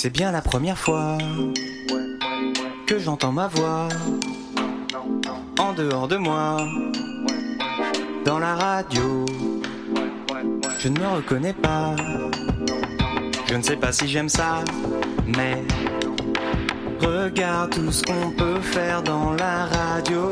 C'est bien la première fois que j'entends ma voix en dehors de moi, dans la radio. Je ne me reconnais pas, je ne sais pas si j'aime ça, mais regarde tout ce qu'on peut faire dans la radio.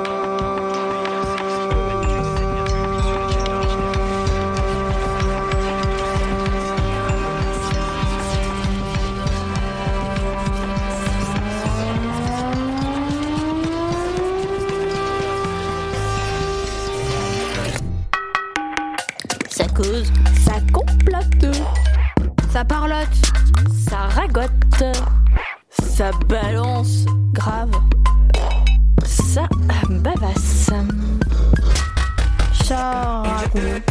Ça cause, ça complote, ça parlote, ça ragote, ça balance grave, ça bavasse, ça raconte,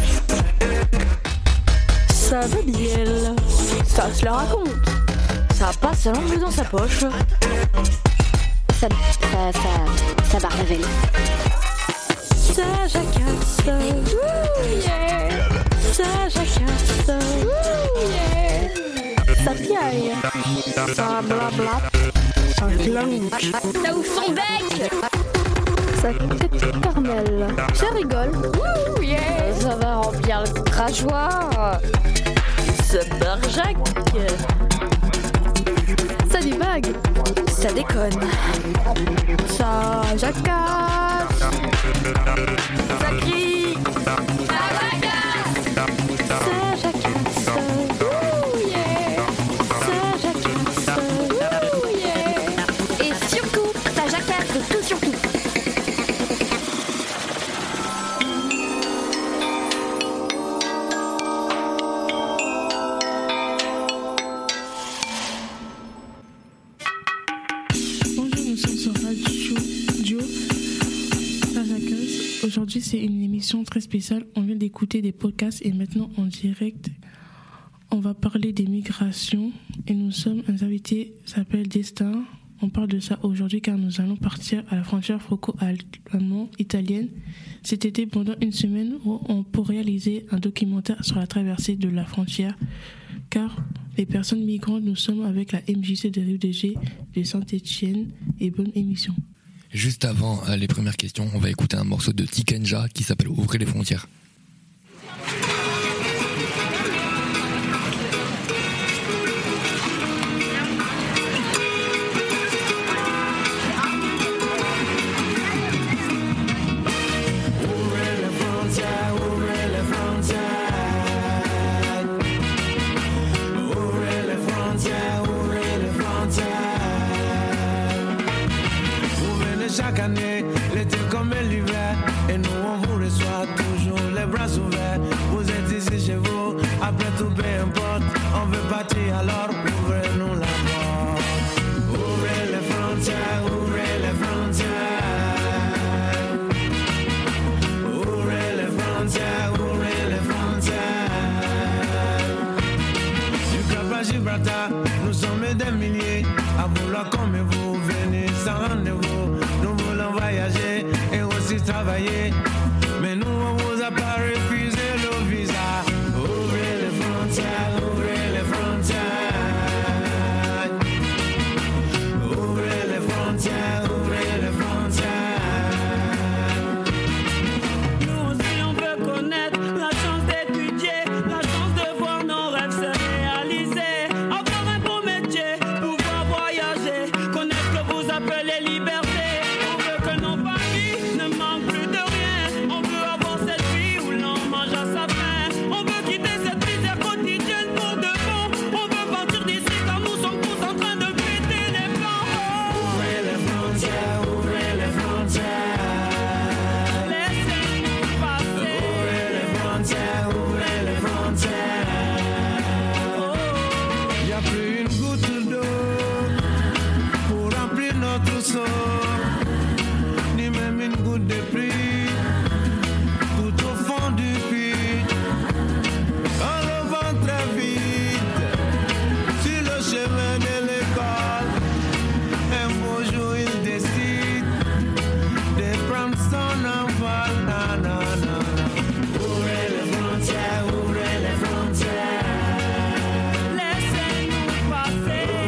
ça babielle, ça se la raconte, ça passe sa langue dans sa poche, ça barlavelle, ça jacasse, yeah. Ça jacasse, yeah. Ça piaille, ça blabla, ça glane, ça ouvre son bec, ça éternel, ça rigole, yeah. Ça va remplir le crachoir, ça barjac, ça divague, ça déconne, ça jacasse, ça crie, ça jacasse, yeah. Ça jacasse, yeah. Et surtout, ça jacasse de tout surtout. Aujourd'hui, c'est une émission très spéciale. On vient d'écouter des podcasts et maintenant en direct, on va parler des migrations. Et nous sommes un invité qui s'appelle Destin. On parle de ça aujourd'hui car nous allons partir à la frontière franco-allemande-italienne cet été pendant une semaine pour réaliser un documentaire sur la traversée de la frontière. Car les personnes migrantes, nous sommes avec la MJC de Rio de G de Saint-Etienne et bonne émission. Juste avant les premières questions, on va écouter un morceau de Tikenja qui s'appelle Ouvrez les frontières. Chaque année, l'été comme l'hiver, et nous on vous reçoit toujours les bras ouverts. Vous êtes ici chez vous, après tout peu importe, on veut partir alors ouvrez-nous la porte. Ouvrez les frontières, ouvrez les frontières. Ouvrez les frontières, ouvrez les frontières. Du Cap à Gibraltar, nous sommes des milliers, à vouloir comme vous, venez sans rendez-vous. Voyager et aussi travailler, mais nous on vous a pas refusé le visa. Ouvrez les frontières, ouvrez les frontières. Ouvrez les frontières, ouvrez les frontières. Nous aussi on veut connaître la chance d'étudier, la chance de voir nos rêves se réaliser. Avoir un beau métier, pouvoir voyager, connaître ce que vous appelez liberté. Ni même une goutte de pluie, tout au fond du puits, en levant très vite, sur le chemin de l'école, un beau jour il décide de prendre son envol. Ouvrez les frontières, ouvrez les frontières, laissez-nous passer.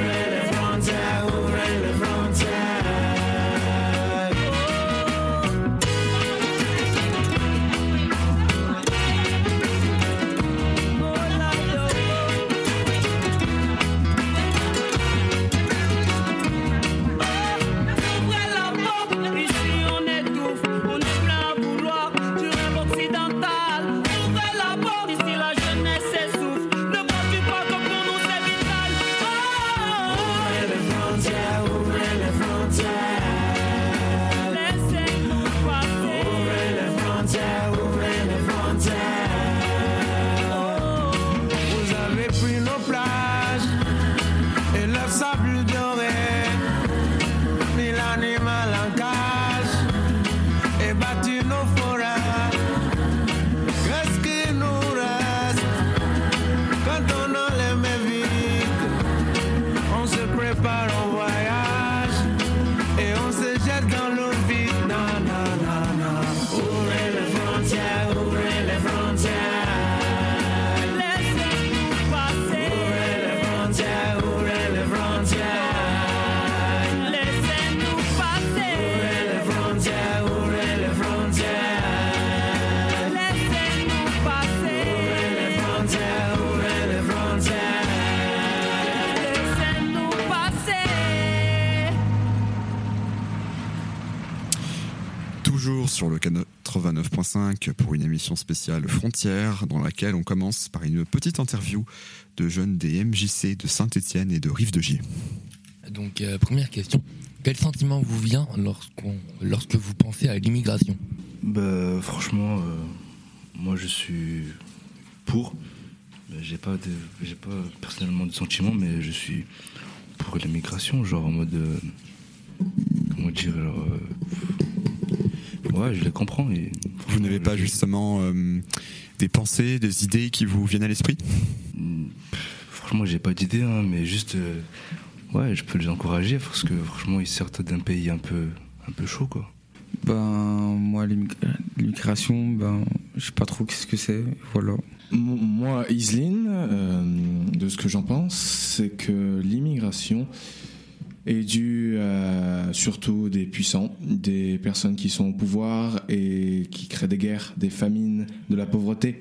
toujours sur le 89.5 pour une émission spéciale Frontières, dans laquelle on commence par une petite interview de jeunes des MJC de Saint-Étienne et de Rive-de-Gier. Donc, première question. Quel sentiment vous vient lorsque vous pensez à l'immigration ? Franchement, moi je suis pour. J'ai pas personnellement de sentiment, mais je suis pour l'immigration, genre en mode... comment dire, genre... ouais, je les comprends. Et vous n'avez pas justement des pensées, des idées qui vous viennent à l'esprit ? Franchement, j'ai pas d'idée, hein, mais juste... ouais, je peux les encourager, parce que franchement, ils sortent d'un pays un peu chaud, quoi. Moi, l'immigration, je sais pas trop ce que c'est, voilà. Moi, Iseline, de ce que j'en pense, c'est que l'immigration est due à surtout des puissants, des personnes qui sont au pouvoir et qui créent des guerres, des famines, de la pauvreté.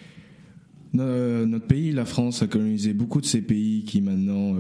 Notre pays, la France, a colonisé beaucoup de ces pays qui maintenant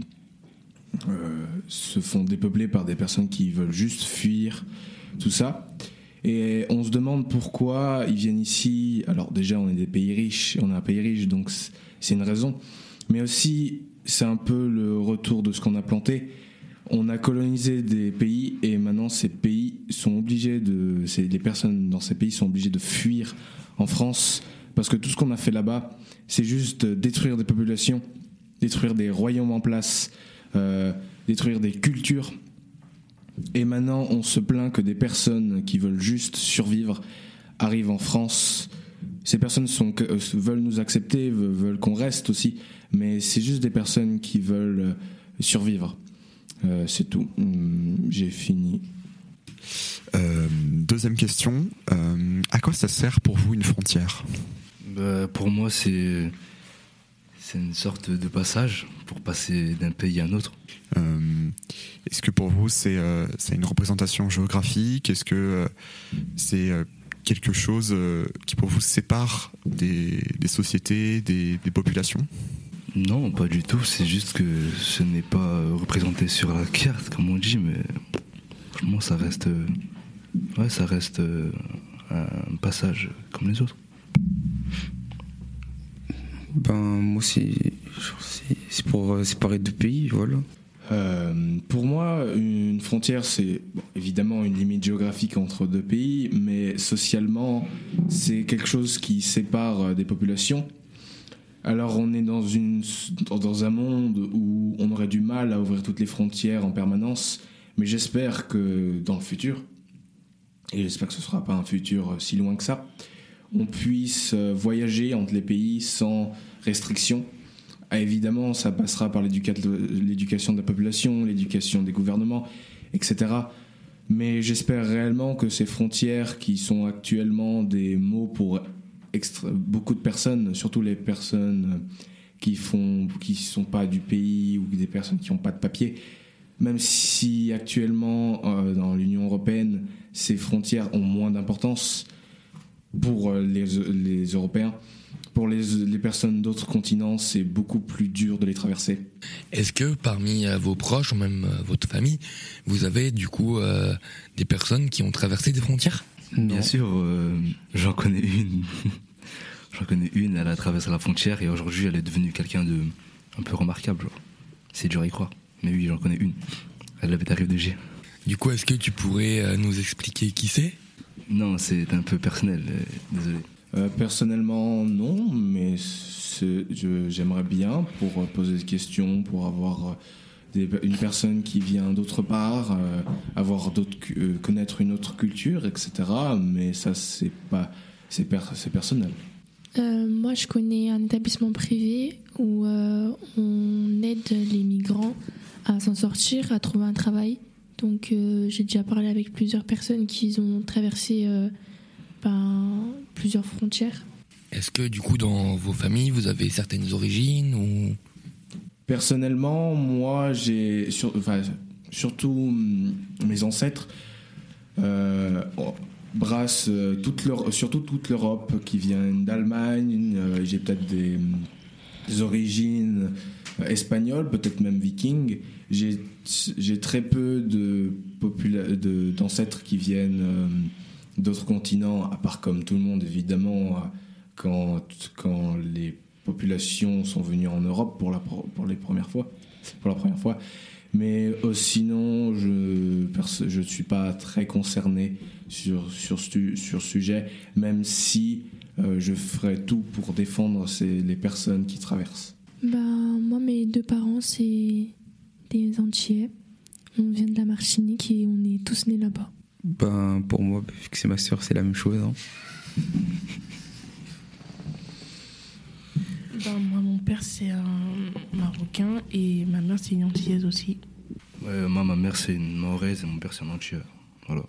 se font dépeupler par des personnes qui veulent juste fuir tout ça. Et on se demande pourquoi ils viennent ici. Alors déjà, on est un pays riche, donc c'est une raison. Mais aussi, c'est un peu le retour de ce qu'on a planté. On a colonisé des pays et maintenant ces pays sont obligés les personnes dans ces pays sont obligées de fuir en France parce que tout ce qu'on a fait là-bas, c'est juste détruire des populations, détruire des royaumes en place, détruire des cultures. Et maintenant, on se plaint que des personnes qui veulent juste survivre arrivent en France. Ces personnes veulent nous accepter, veulent qu'on reste aussi, mais c'est juste des personnes qui veulent survivre. C'est tout. J'ai fini. Deuxième question. À quoi ça sert pour vous une frontière ? Pour moi, c'est une sorte de passage pour passer d'un pays à un autre. Est-ce que pour vous, c'est une représentation géographique ? Est-ce que c'est quelque chose qui pour vous sépare des sociétés, des populations ? Non, pas du tout. C'est juste que ce n'est pas représenté sur la carte, comme on dit, mais franchement, ça reste un passage comme les autres. Moi, c'est pour séparer deux pays, voilà. Pour moi, une frontière, c'est évidemment une limite géographique entre deux pays, mais socialement, c'est quelque chose qui sépare des populations. Alors on est dans un monde où on aurait du mal à ouvrir toutes les frontières en permanence, mais j'espère que dans le futur, et j'espère que ce ne sera pas un futur si loin que ça, on puisse voyager entre les pays sans restriction. Évidemment, ça passera par l'éducation de la population, l'éducation des gouvernements, etc. Mais j'espère réellement que ces frontières qui sont actuellement des mots pour beaucoup de personnes, surtout les personnes qui sont pas du pays ou des personnes qui n'ont pas de papier, même si actuellement dans l'Union européenne ces frontières ont moins d'importance pour les Européens, pour les personnes d'autres continents c'est beaucoup plus dur de les traverser. Est-ce que parmi vos proches ou même votre famille vous avez du coup des personnes qui ont traversé des frontières ? Bien sûr, j'en connais une. Elle a traversé la frontière et aujourd'hui elle est devenue quelqu'un de un peu remarquable. Genre. C'est dur à y croire. Mais oui, j'en connais une. Elle avait arrivé de G. Du coup, est-ce que tu pourrais nous expliquer qui c'est ? Non, c'est un peu personnel. Désolé. Personnellement, non, mais j'aimerais bien pour poser des questions, pour avoir une personne qui vient d'autre part, connaître une autre culture, etc. Mais ça, c'est personnel. Moi, je connais un établissement privé où on aide les migrants à s'en sortir, à trouver un travail. Donc, j'ai déjà parlé avec plusieurs personnes qui ont traversé plusieurs frontières. Est-ce que, du coup, dans vos familles, vous avez certaines origines ou... Personnellement, moi, j'ai surtout mes ancêtres brassent surtout toute l'Europe, qui viennent d'Allemagne. J'ai peut-être des origines espagnols, peut-être même vikings. J'ai très peu d'ancêtres qui viennent d'autres continents, à part comme tout le monde évidemment, quand les populations sont venues en Europe pour la première fois. Mais sinon, je ne suis pas très concerné sur ce sujet, même si je ferai tout pour défendre les personnes qui traversent. Moi, mes 2 parents, c'est des Antillais. On vient de la Martinique et on est tous nés là-bas. Pour moi, vu que c'est ma sœur, c'est la même chose. Hein. Moi, mon père, c'est un Marocain et ma mère, c'est une Antillaise aussi. Moi, ma mère, c'est une Mahoraise et mon père, c'est un Antillais. Voilà.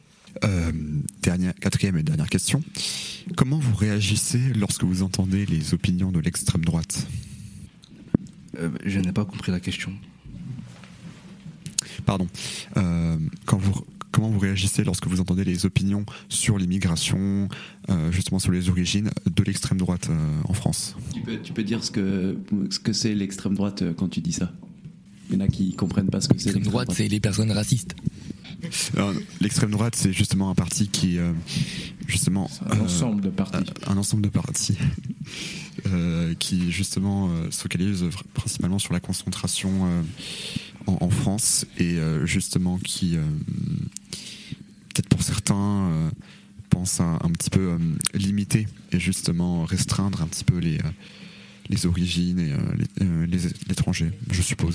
4e et dernière question. Comment vous réagissez lorsque vous entendez les opinions de l'extrême droite ? Je n'ai pas compris la question. Pardon. Comment vous réagissez lorsque vous entendez les opinions sur l'immigration, justement sur les origines de l'extrême droite en France ? Tu peux dire ce que c'est l'extrême droite quand tu dis ça ? Il y en a qui comprennent pas ce que c'est. L'extrême droite, c'est les personnes racistes. L'extrême droite, c'est justement un parti qui, justement, un ensemble de partis. Un ensemble de partis qui justement se focalise principalement sur la concentration en France et justement qui, peut-être pour certains, pense à un petit peu limiter et justement restreindre un petit peu les origines et l'étranger, je suppose.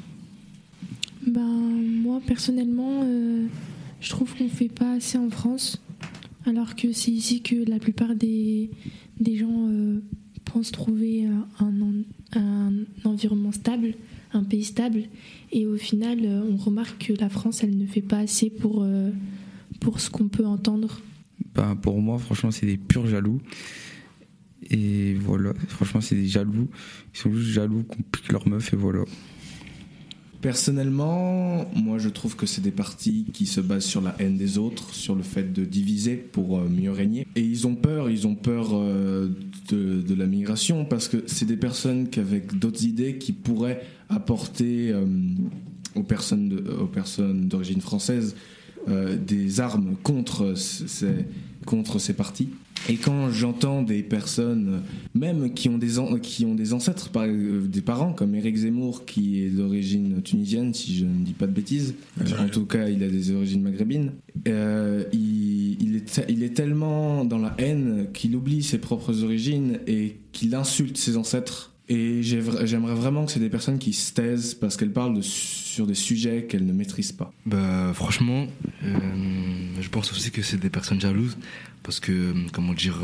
Moi, personnellement, je trouve qu'on ne fait pas assez en France, alors que c'est ici que la plupart des gens pensent trouver un environnement stable, un pays stable. Et au final, on remarque que la France, elle ne fait pas assez pour ce qu'on peut entendre. Pour moi, franchement, c'est des purs jaloux. Et voilà, franchement, c'est des jaloux. Ils sont juste jaloux qu'on pique leur meuf et voilà. Personnellement, moi je trouve que c'est des partis qui se basent sur la haine des autres, sur le fait de diviser pour mieux régner. Et ils ont peur de la migration parce que c'est des personnes qu'avec d'autres idées qui pourraient apporter aux personnes d'origine française des armes contre ces partis. Et quand j'entends des personnes, même qui ont des ancêtres, des parents, comme Éric Zemmour, qui est d'origine tunisienne, si je ne dis pas de bêtises, en tout cas il a des origines maghrébines, il est tellement dans la haine qu'il oublie ses propres origines et qu'il insulte ses ancêtres. Et j'aimerais vraiment que c'est des personnes qui se taisent parce qu'elles parlent sur des sujets qu'elles ne maîtrisent pas. Franchement, je pense aussi que c'est des personnes jalouses parce que, comment dire,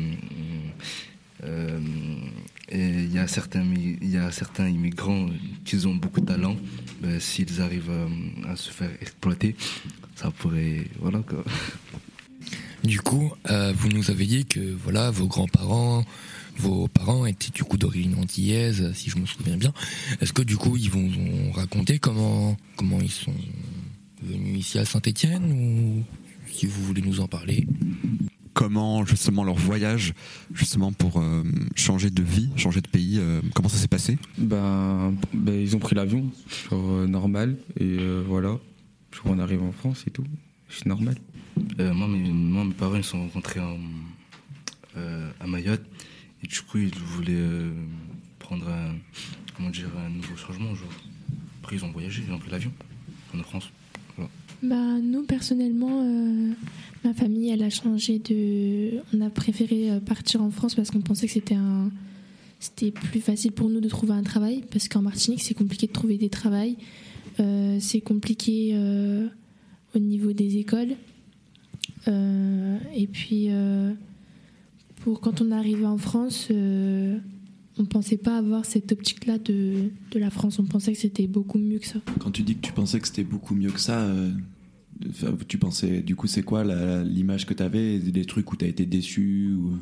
il y a certains immigrants qui ont beaucoup de talent. S'ils arrivent à se faire exploiter, ça pourrait, voilà quoi. Du coup, vous nous avez dit que voilà, vos parents étaient du coup d'origine antillaise, si je me souviens bien. Est-ce que du coup ils vont raconter comment ils sont venus ici à Saint-Étienne, ou si vous voulez nous en parler? Comment justement leur voyage justement pour changer de vie, changer de pays, comment ça s'est passé? Ils ont pris l'avion normal et voilà, on arrive en France et tout, c'est normal. Moi mes parents ils se sont rencontrés à Mayotte. Et du coup, ils voulaient prendre un nouveau changement. Genre. Après, ils ont voyagé, ils ont pris l'avion en France. Voilà. Nous, personnellement, ma famille, elle a changé on a préféré partir en France parce qu'on pensait que c'était plus facile pour nous de trouver un travail. Parce qu'en Martinique, c'est compliqué de trouver des travails. C'est compliqué au niveau des écoles. Et puis... quand on est arrivé en France, on pensait pas avoir cette optique-là de la France. On pensait que c'était beaucoup mieux que ça. Quand tu dis que tu pensais que c'était beaucoup mieux que ça, tu pensais, du coup, c'est quoi l'image que tu avais, des trucs où tu as été déçu ou...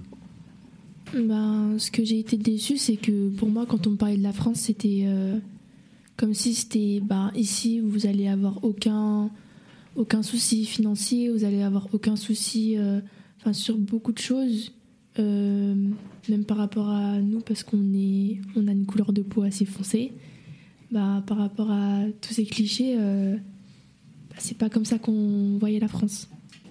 Ce que j'ai été déçue, c'est que pour moi, quand on me parlait de la France, c'était comme si c'était ici, vous allez avoir aucun souci financier, vous allez avoir aucun souci sur beaucoup de choses. Même par rapport à nous, parce qu'on a une couleur de peau assez foncée. par rapport à tous ces clichés, c'est pas comme ça qu'on voyait la France.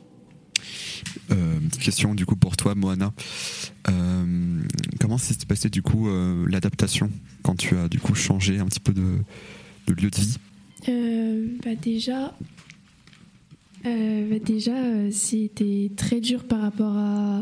Petite question du coup pour toi, Moana. Comment s'est passé du coup l'adaptation quand tu as du coup changé un petit peu de lieu de vie? Déjà, c'était très dur par rapport à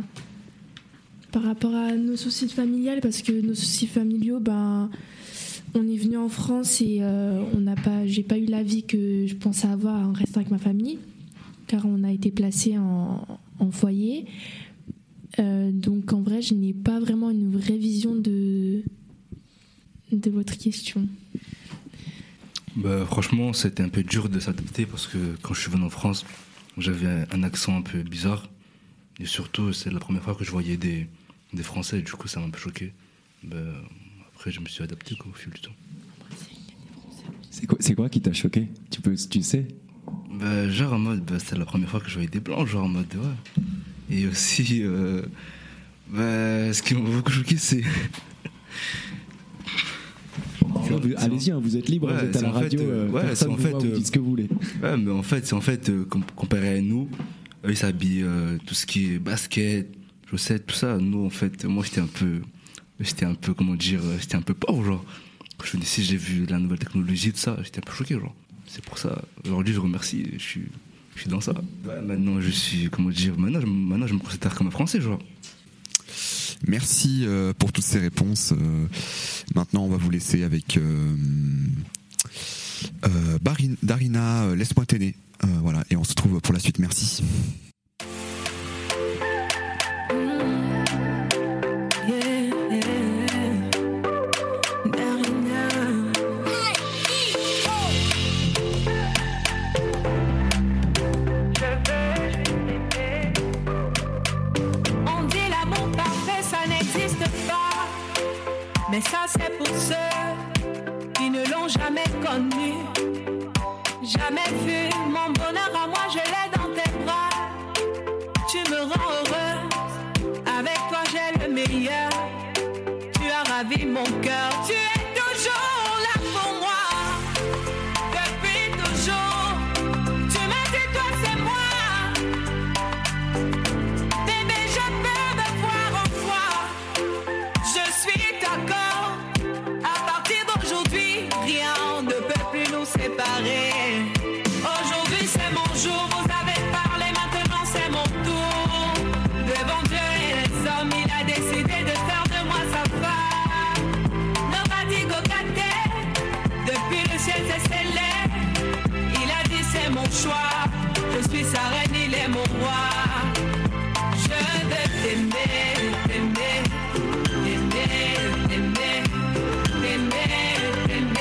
nos soucis familiales, parce que nos soucis familiaux, on est venu en France et j'ai pas eu la vie que je pensais avoir en restant avec ma famille, car on a été placé en foyer. Donc en vrai, je n'ai pas vraiment une vraie vision de votre question. Franchement, c'était un peu dur de s'adapter parce que quand je suis venu en France, j'avais un accent un peu bizarre. Et surtout, c'est la première fois que je voyais des Français, du coup ça m'a un peu choqué. Après, je me suis adapté au fil du temps. C'est quoi qui t'a choqué? Tu sais? Genre en mode, c'était la première fois que je voyais des blancs, genre en mode, ouais. Et aussi, ce qui m'a beaucoup choqué, c'est... Allez-y, vous êtes libre, vous êtes à la radio, personne vous voit, vous dites ce que vous voulez. Ouais, mais en fait, comparé à nous, eux ils s'habillent tout ce qui est basket, chaussettes, tout ça. Nous, en fait, moi j'étais un peu, comment dire, j'étais un peu pauvre, genre. Quand je venais ici, j'ai vu la nouvelle technologie, tout ça, j'étais un peu choqué, genre. C'est pour ça, aujourd'hui je remercie, je suis dans ça. Ouais, maintenant je suis, comment dire, maintenant je me considère comme un Français, genre. Merci pour toutes ces réponses. Maintenant, on va vous laisser avec Darina, Laisse-moi t'aider. Voilà, et on se retrouve pour la suite. Merci. Mais ça c'est pour ceux qui ne l'ont jamais connu, jamais vu mon bonheur à moi, je l'ai dans tes bras. Tu me rends heureuse, avec toi j'ai le meilleur. Tu as ravi mon cœur, tu es toujours là pour moi. Depuis toujours, tu m'as dit toi c'est moi. Bébé, je peux me voir en toi. Je suis d'accord. Séparés. Aujourd'hui c'est mon jour, vous avez parlé, maintenant c'est mon tour. Devant Dieu et les hommes, il a décidé de faire de moi sa femme. Nobody go gâter, depuis le ciel c'est scellé. Il a dit c'est mon choix, je suis sa reine, il est mon roi. Je veux t'aimer, t'aimer, t'aimer, t'aimer, t'aimer, t'aimer.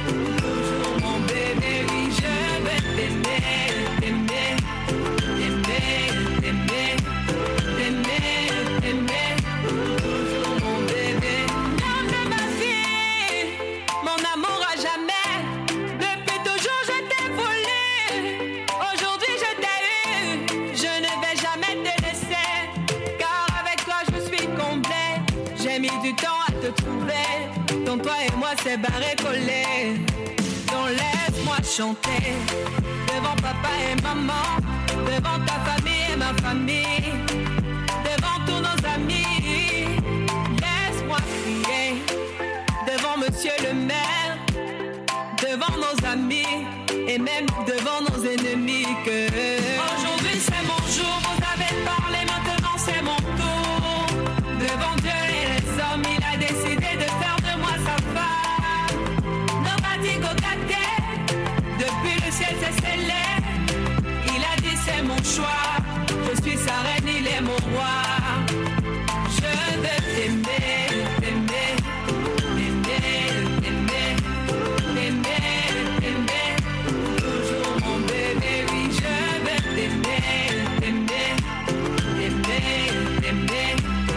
Donc toi et moi c'est barré collé. Donc laisse-moi chanter devant papa et maman, devant ta famille et ma famille, devant tous nos amis. Laisse-moi crier devant monsieur le maire, devant nos amis et même devant nos ennemis que aujourd'hui c'est mon jour, vous avez parlé, maintenant c'est mon tour. Devant Dieu et les hommes, il a décidé de faire de moi sa femme. Nobody go gâter, depuis le ciel c'est scellé. Il a dit c'est mon choix, je suis sa reine, il est mon roi. Je veux t'aimer, t'aimer, t'aimer, t'aimer, t'aimer, t'aimer. Toujours mon bébé, oui, je veux t'aimer, t'aimer, t'aimer, t'aimer.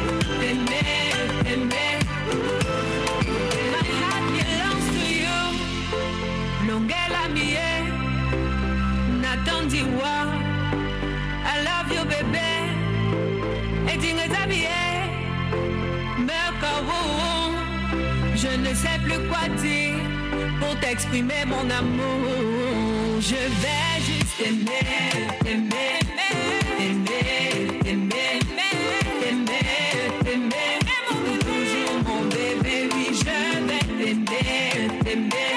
My heart belongs to you. Longela mie, Natandiwa. I love you, baby. Et Dingetabie, Merkawo. Je ne sais plus quoi dire. pour t'exprimer mon amour. Je vais juste t'aimer, t'aimer, t'aimer, t'aimer, t'aimer, t'aimer, pour toujours mon bébé. Oui, je vais t'aimer, t'aimer.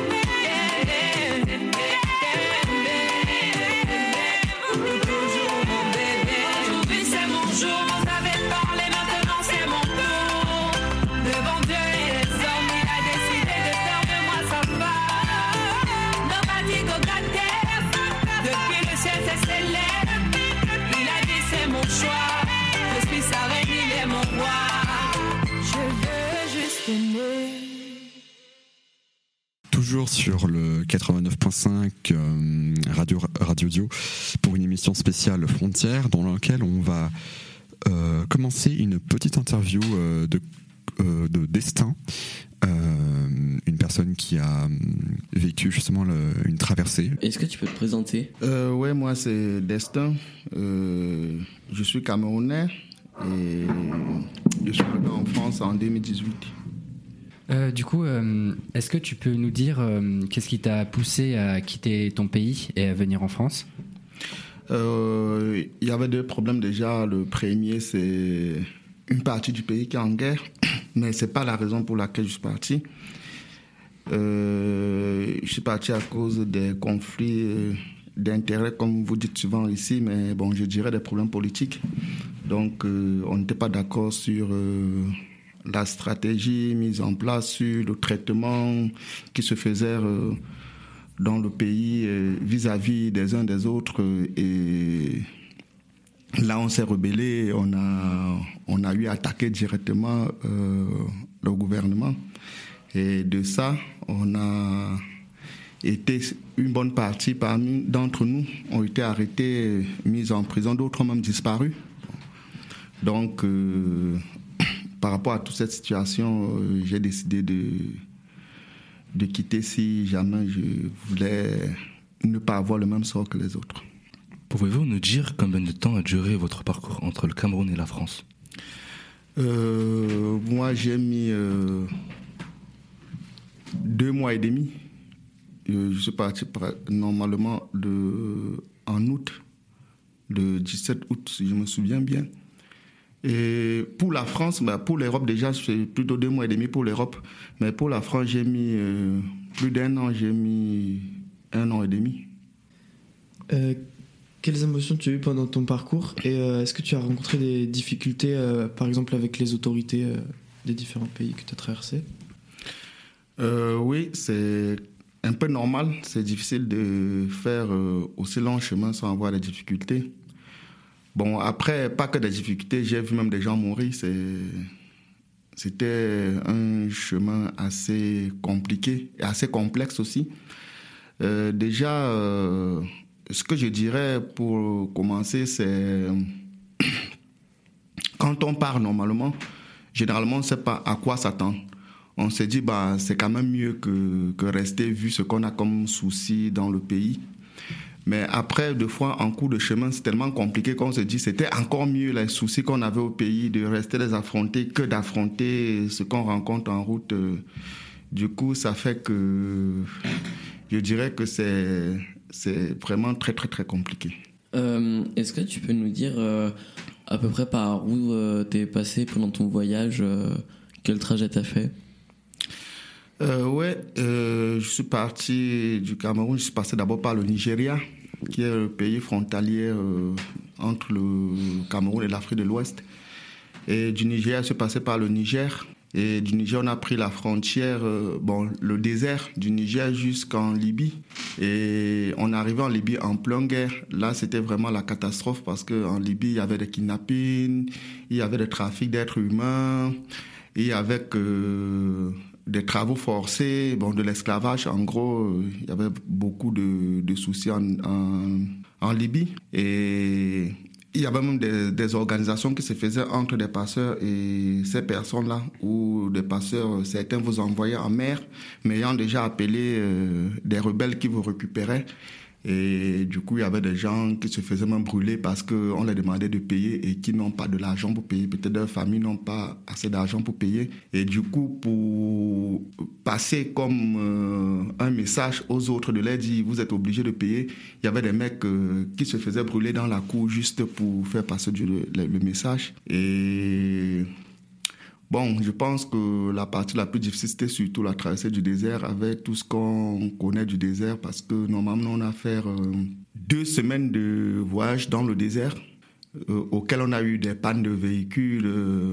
Toujours sur le 89.5 Radio Dio pour une émission spéciale Frontières dans laquelle on va commencer une petite interview de Destin, une personne qui a vécu justement une traversée. Est-ce que tu peux te présenter? Ouais, moi c'est Destin, je suis camerounais et je suis venu en France en 2018. Du coup, est-ce que tu peux nous dire qu'est-ce qui t'a poussé à quitter ton pays et à venir en France? Il y avait deux problèmes déjà. Le premier, c'est une partie du pays qui est en guerre, mais c'est pas la raison pour laquelle je suis parti. Je suis parti à cause des conflits d'intérêts, comme vous dites souvent ici, mais bon, je dirais des problèmes politiques. Donc, on n'était pas d'accord sur la stratégie mise en place, sur le traitement qui se faisait dans le pays vis-à-vis des uns des autres. Et là, on s'est rebellé, on a eu à attaquer directement le gouvernement. Et de ça, on a été, une bonne partie d'entre nous ont été arrêtés, mis en prison, d'autres ont même disparu. Donc, par rapport à toute cette situation, j'ai décidé de quitter si jamais je voulais ne pas avoir le même sort que les autres. Pouvez-vous nous dire combien de temps a duré votre parcours entre le Cameroun et la France? Moi, j'ai mis 2 mois et demi. Je suis parti normalement en août, le 17 août, si je me souviens bien. Et pour la France, pour l'Europe déjà, c'est plutôt 2 mois et demi pour l'Europe. Mais pour la France, j'ai mis plus d'1 an, j'ai mis 1 an et demi. Quelles émotions tu as eues pendant ton parcours? Et est-ce que tu as rencontré des difficultés, par exemple avec les autorités des différents pays que tu as traversés? Oui, c'est un peu normal. C'est difficile de faire aussi long chemin sans avoir des difficultés. Bon, après, pas que des difficultés, j'ai vu même des gens mourir. C'était un chemin assez compliqué et assez complexe aussi. Déjà, ce que je dirais pour commencer, c'est quand on part normalement, généralement, on ne sait pas à quoi s'attendre. On s'est dit, c'est quand même mieux que rester vu ce qu'on a comme souci dans le pays. Mais après, 2 fois, en cours de chemin, c'est tellement compliqué qu'on se dit c'était encore mieux les soucis qu'on avait au pays de rester les affronter que d'affronter ce qu'on rencontre en route. Du coup, ça fait que je dirais que c'est vraiment très, très, très compliqué. Est-ce que tu peux nous dire à peu près par où t'es passé pendant ton voyage, quel trajet t'as fait? Je suis parti du Cameroun, je suis passé d'abord par le Nigeria, qui est le pays frontalier entre le Cameroun et l'Afrique de l'Ouest. Et du Nigeria, je suis passé par le Niger. Et du Niger, on a pris la frontière, le désert du Niger jusqu'en Libye. Et on est arrivé en Libye en pleine guerre. Là, c'était vraiment la catastrophe parce qu'en Libye, il y avait des kidnappings, il y avait des trafics d'êtres humains, il y avait des travaux forcés, de l'esclavage. En gros, il y avait beaucoup de soucis en Libye. Et il y avait même des organisations qui se faisaient entre des passeurs et ces personnes-là, où des passeurs, certains vous envoyaient en mer, mais ayant déjà appelé des rebelles qui vous récupéraient. Et du coup, il y avait des gens qui se faisaient même brûler parce qu'on les demandait de payer et qui n'ont pas de l'argent pour payer. Peut-être leurs familles n'ont pas assez d'argent pour payer. Et du coup, pour passer comme un message aux autres de leur dire « vous êtes obligés de payer », il y avait des mecs qui se faisaient brûler dans la cour juste pour faire passer le message. Et bon, je pense que la partie la plus difficile, c'était surtout la traversée du désert avec tout ce qu'on connaît du désert parce que normalement, on a fait 2 semaines de voyage dans le désert auquel on a eu des pannes de véhicules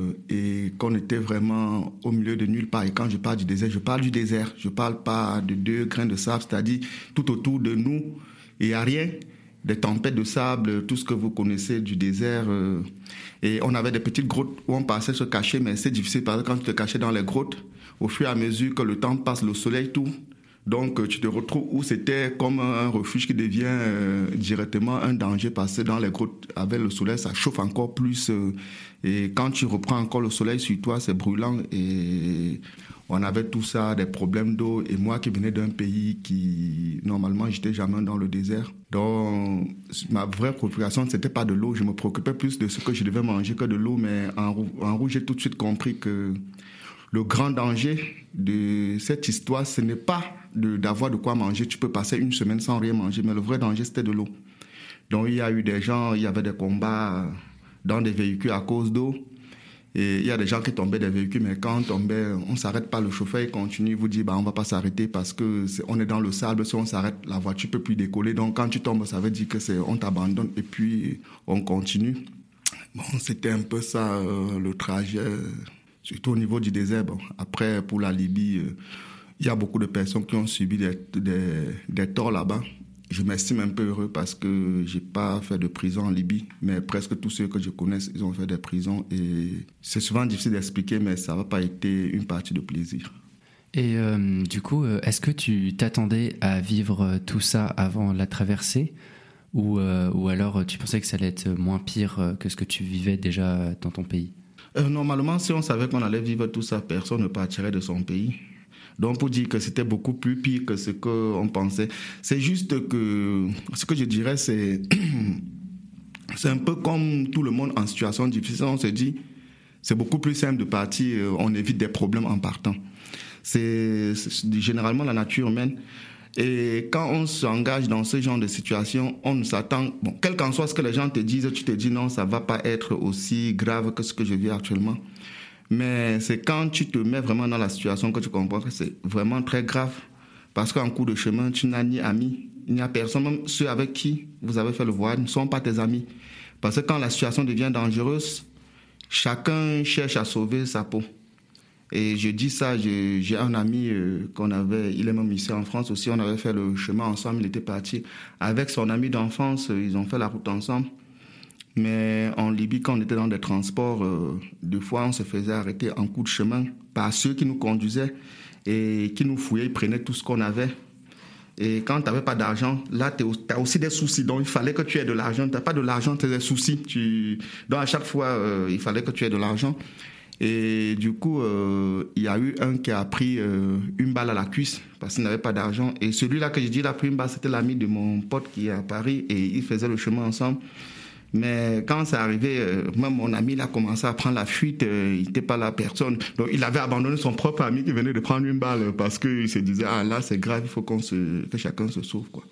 et qu'on était vraiment au milieu de nulle part. Et quand je parle du désert, je parle du désert. Je ne parle pas de 2 grains de sable, c'est-à-dire tout autour de nous, il n'y a rien. Des tempêtes de sable, tout ce que vous connaissez du désert. Et on avait des petites grottes où on passait se cacher, mais c'est difficile parce que quand tu te cachais dans les grottes, au fur et à mesure que le temps passe, le soleil tourne. Donc tu te retrouves où c'était comme un refuge qui devient directement un danger parce que dans les grottes, avec le soleil, ça chauffe encore plus. Et quand tu reprends encore le soleil sur toi, c'est brûlant. Et on avait tout ça, des problèmes d'eau. Et moi qui venais d'un pays qui, normalement, j'étais jamais dans le désert. Donc, ma vraie préoccupation, c'était pas de l'eau. Je me préoccupais plus de ce que je devais manger que de l'eau. Mais en route, j'ai tout de suite compris que le grand danger de cette histoire, ce n'est pas d'avoir de quoi manger. Tu peux passer 1 semaine sans rien manger. Mais le vrai danger, c'était de l'eau. Donc, il y a eu des gens, il y avait des combats dans des véhicules à cause d'eau. Et il y a des gens qui tombaient des véhicules, mais quand on tombait, on ne s'arrête pas, le chauffeur il continue, il vous dit on ne va pas s'arrêter parce qu'on est dans le sable, si on s'arrête, la voiture ne peut plus décoller. Donc quand tu tombes, ça veut dire qu'on t'abandonne et puis on continue. Bon, c'était un peu ça le trajet, surtout au niveau du désert. Bon, après, pour la Libye, il y a beaucoup de personnes qui ont subi des torts là-bas. Je m'estime un peu heureux parce que je n'ai pas fait de prison en Libye, mais presque tous ceux que je connais, ils ont fait des prisons. Et c'est souvent difficile d'expliquer, mais ça n'a pas été une partie de plaisir. Et du coup, est-ce que tu t'attendais à vivre tout ça avant la traversée ou alors tu pensais que ça allait être moins pire que ce que tu vivais déjà dans ton pays ? Normalement, si on savait qu'on allait vivre tout ça, personne ne partirait de son pays. Donc pour dire que c'était beaucoup plus pire que ce qu'on pensait, c'est juste que ce que je dirais, c'est un peu comme tout le monde en situation difficile. On se dit, c'est beaucoup plus simple de partir, on évite des problèmes en partant. C'est généralement la nature humaine. Et quand on s'engage dans ce genre de situation, on s'attend, bon, quel qu'en soit ce que les gens te disent, tu te dis non, ça ne va pas être aussi grave que ce que je vis actuellement. Mais c'est quand tu te mets vraiment dans la situation que tu comprends que c'est vraiment très grave. Parce qu'en cours de chemin, tu n'as ni amis, il n'y a personne. Même ceux avec qui vous avez fait le voyage ne sont pas tes amis. Parce que quand la situation devient dangereuse, chacun cherche à sauver sa peau. Et je dis ça, j'ai un ami il est même ici en France aussi, on avait fait le chemin ensemble, il était parti avec son ami d'enfance, ils ont fait la route ensemble. Mais en Libye, quand on était dans des transports, 2 fois, on se faisait arrêter en cours de chemin par ceux qui nous conduisaient et qui nous fouillaient, ils prenaient tout ce qu'on avait. Et quand tu n'avais pas d'argent, là, tu as aussi des soucis. Donc, il fallait que tu aies de l'argent. Tu n'as pas de l'argent, tu as des soucis. Donc, à chaque fois, il fallait que tu aies de l'argent. Et du coup, il y a eu un qui a pris une balle à la cuisse parce qu'il n'avait pas d'argent. Et celui-là que j'ai dit, il a pris une balle, c'était l'ami de mon pote qui est à Paris et ils faisaient le chemin ensemble. Mais quand c'est arrivé, même mon ami, il a commencé à prendre la fuite, il n'était pas la personne. Donc il avait abandonné son propre ami qui venait de prendre une balle parce qu'il se disait, ah là c'est grave, il faut que chacun se sauve, quoi.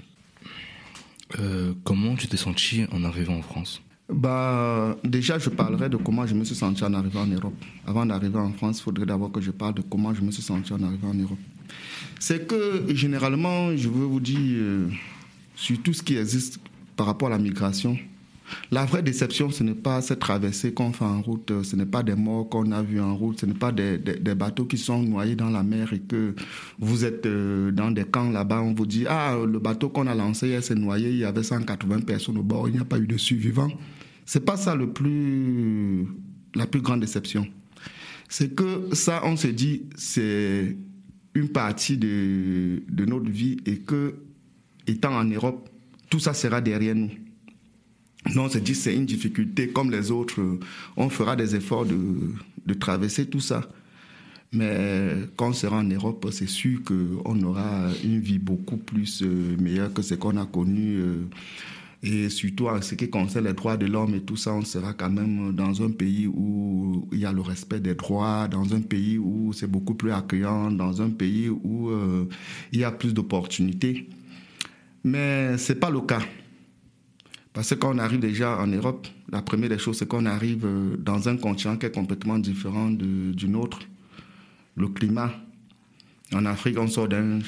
Comment tu t'es senti en arrivant en France ? Déjà, je parlerai de comment je me suis senti en arrivant en Europe. Avant d'arriver en France, il faudrait d'abord que je parle de comment je me suis senti en arrivant en Europe. C'est que, généralement, je veux vous dire, sur tout ce qui existe par rapport à la migration, la vraie déception, ce n'est pas cette traversée qu'on fait en route, ce n'est pas des morts qu'on a vus en route, ce n'est pas des bateaux qui sont noyés dans la mer et que vous êtes dans des camps là-bas, on vous dit « Ah, le bateau qu'on a lancé hier s'est noyé, il y avait 180 personnes au bord, il n'y a pas eu de survivants. » C'est pas ça la plus grande déception. C'est que ça, on se dit, c'est une partie de notre vie et que, étant en Europe, tout ça sera derrière nous. Non, on se dit c'est une difficulté comme les autres, on fera des efforts de traverser tout ça. Mais quand on sera en Europe, c'est sûr qu'on aura une vie beaucoup plus meilleure que ce qu'on a connu. Et surtout en ce qui concerne les droits de l'homme et tout ça, on sera quand même dans un pays où il y a le respect des droits, dans un pays où c'est beaucoup plus accueillant, dans un pays où il y a plus d'opportunités. Mais ce n'est pas le cas. Parce que quand on arrive déjà en Europe, la première des choses, c'est qu'on arrive dans un continent qui est complètement différent du nôtre. Le climat. En Afrique, on sort d'un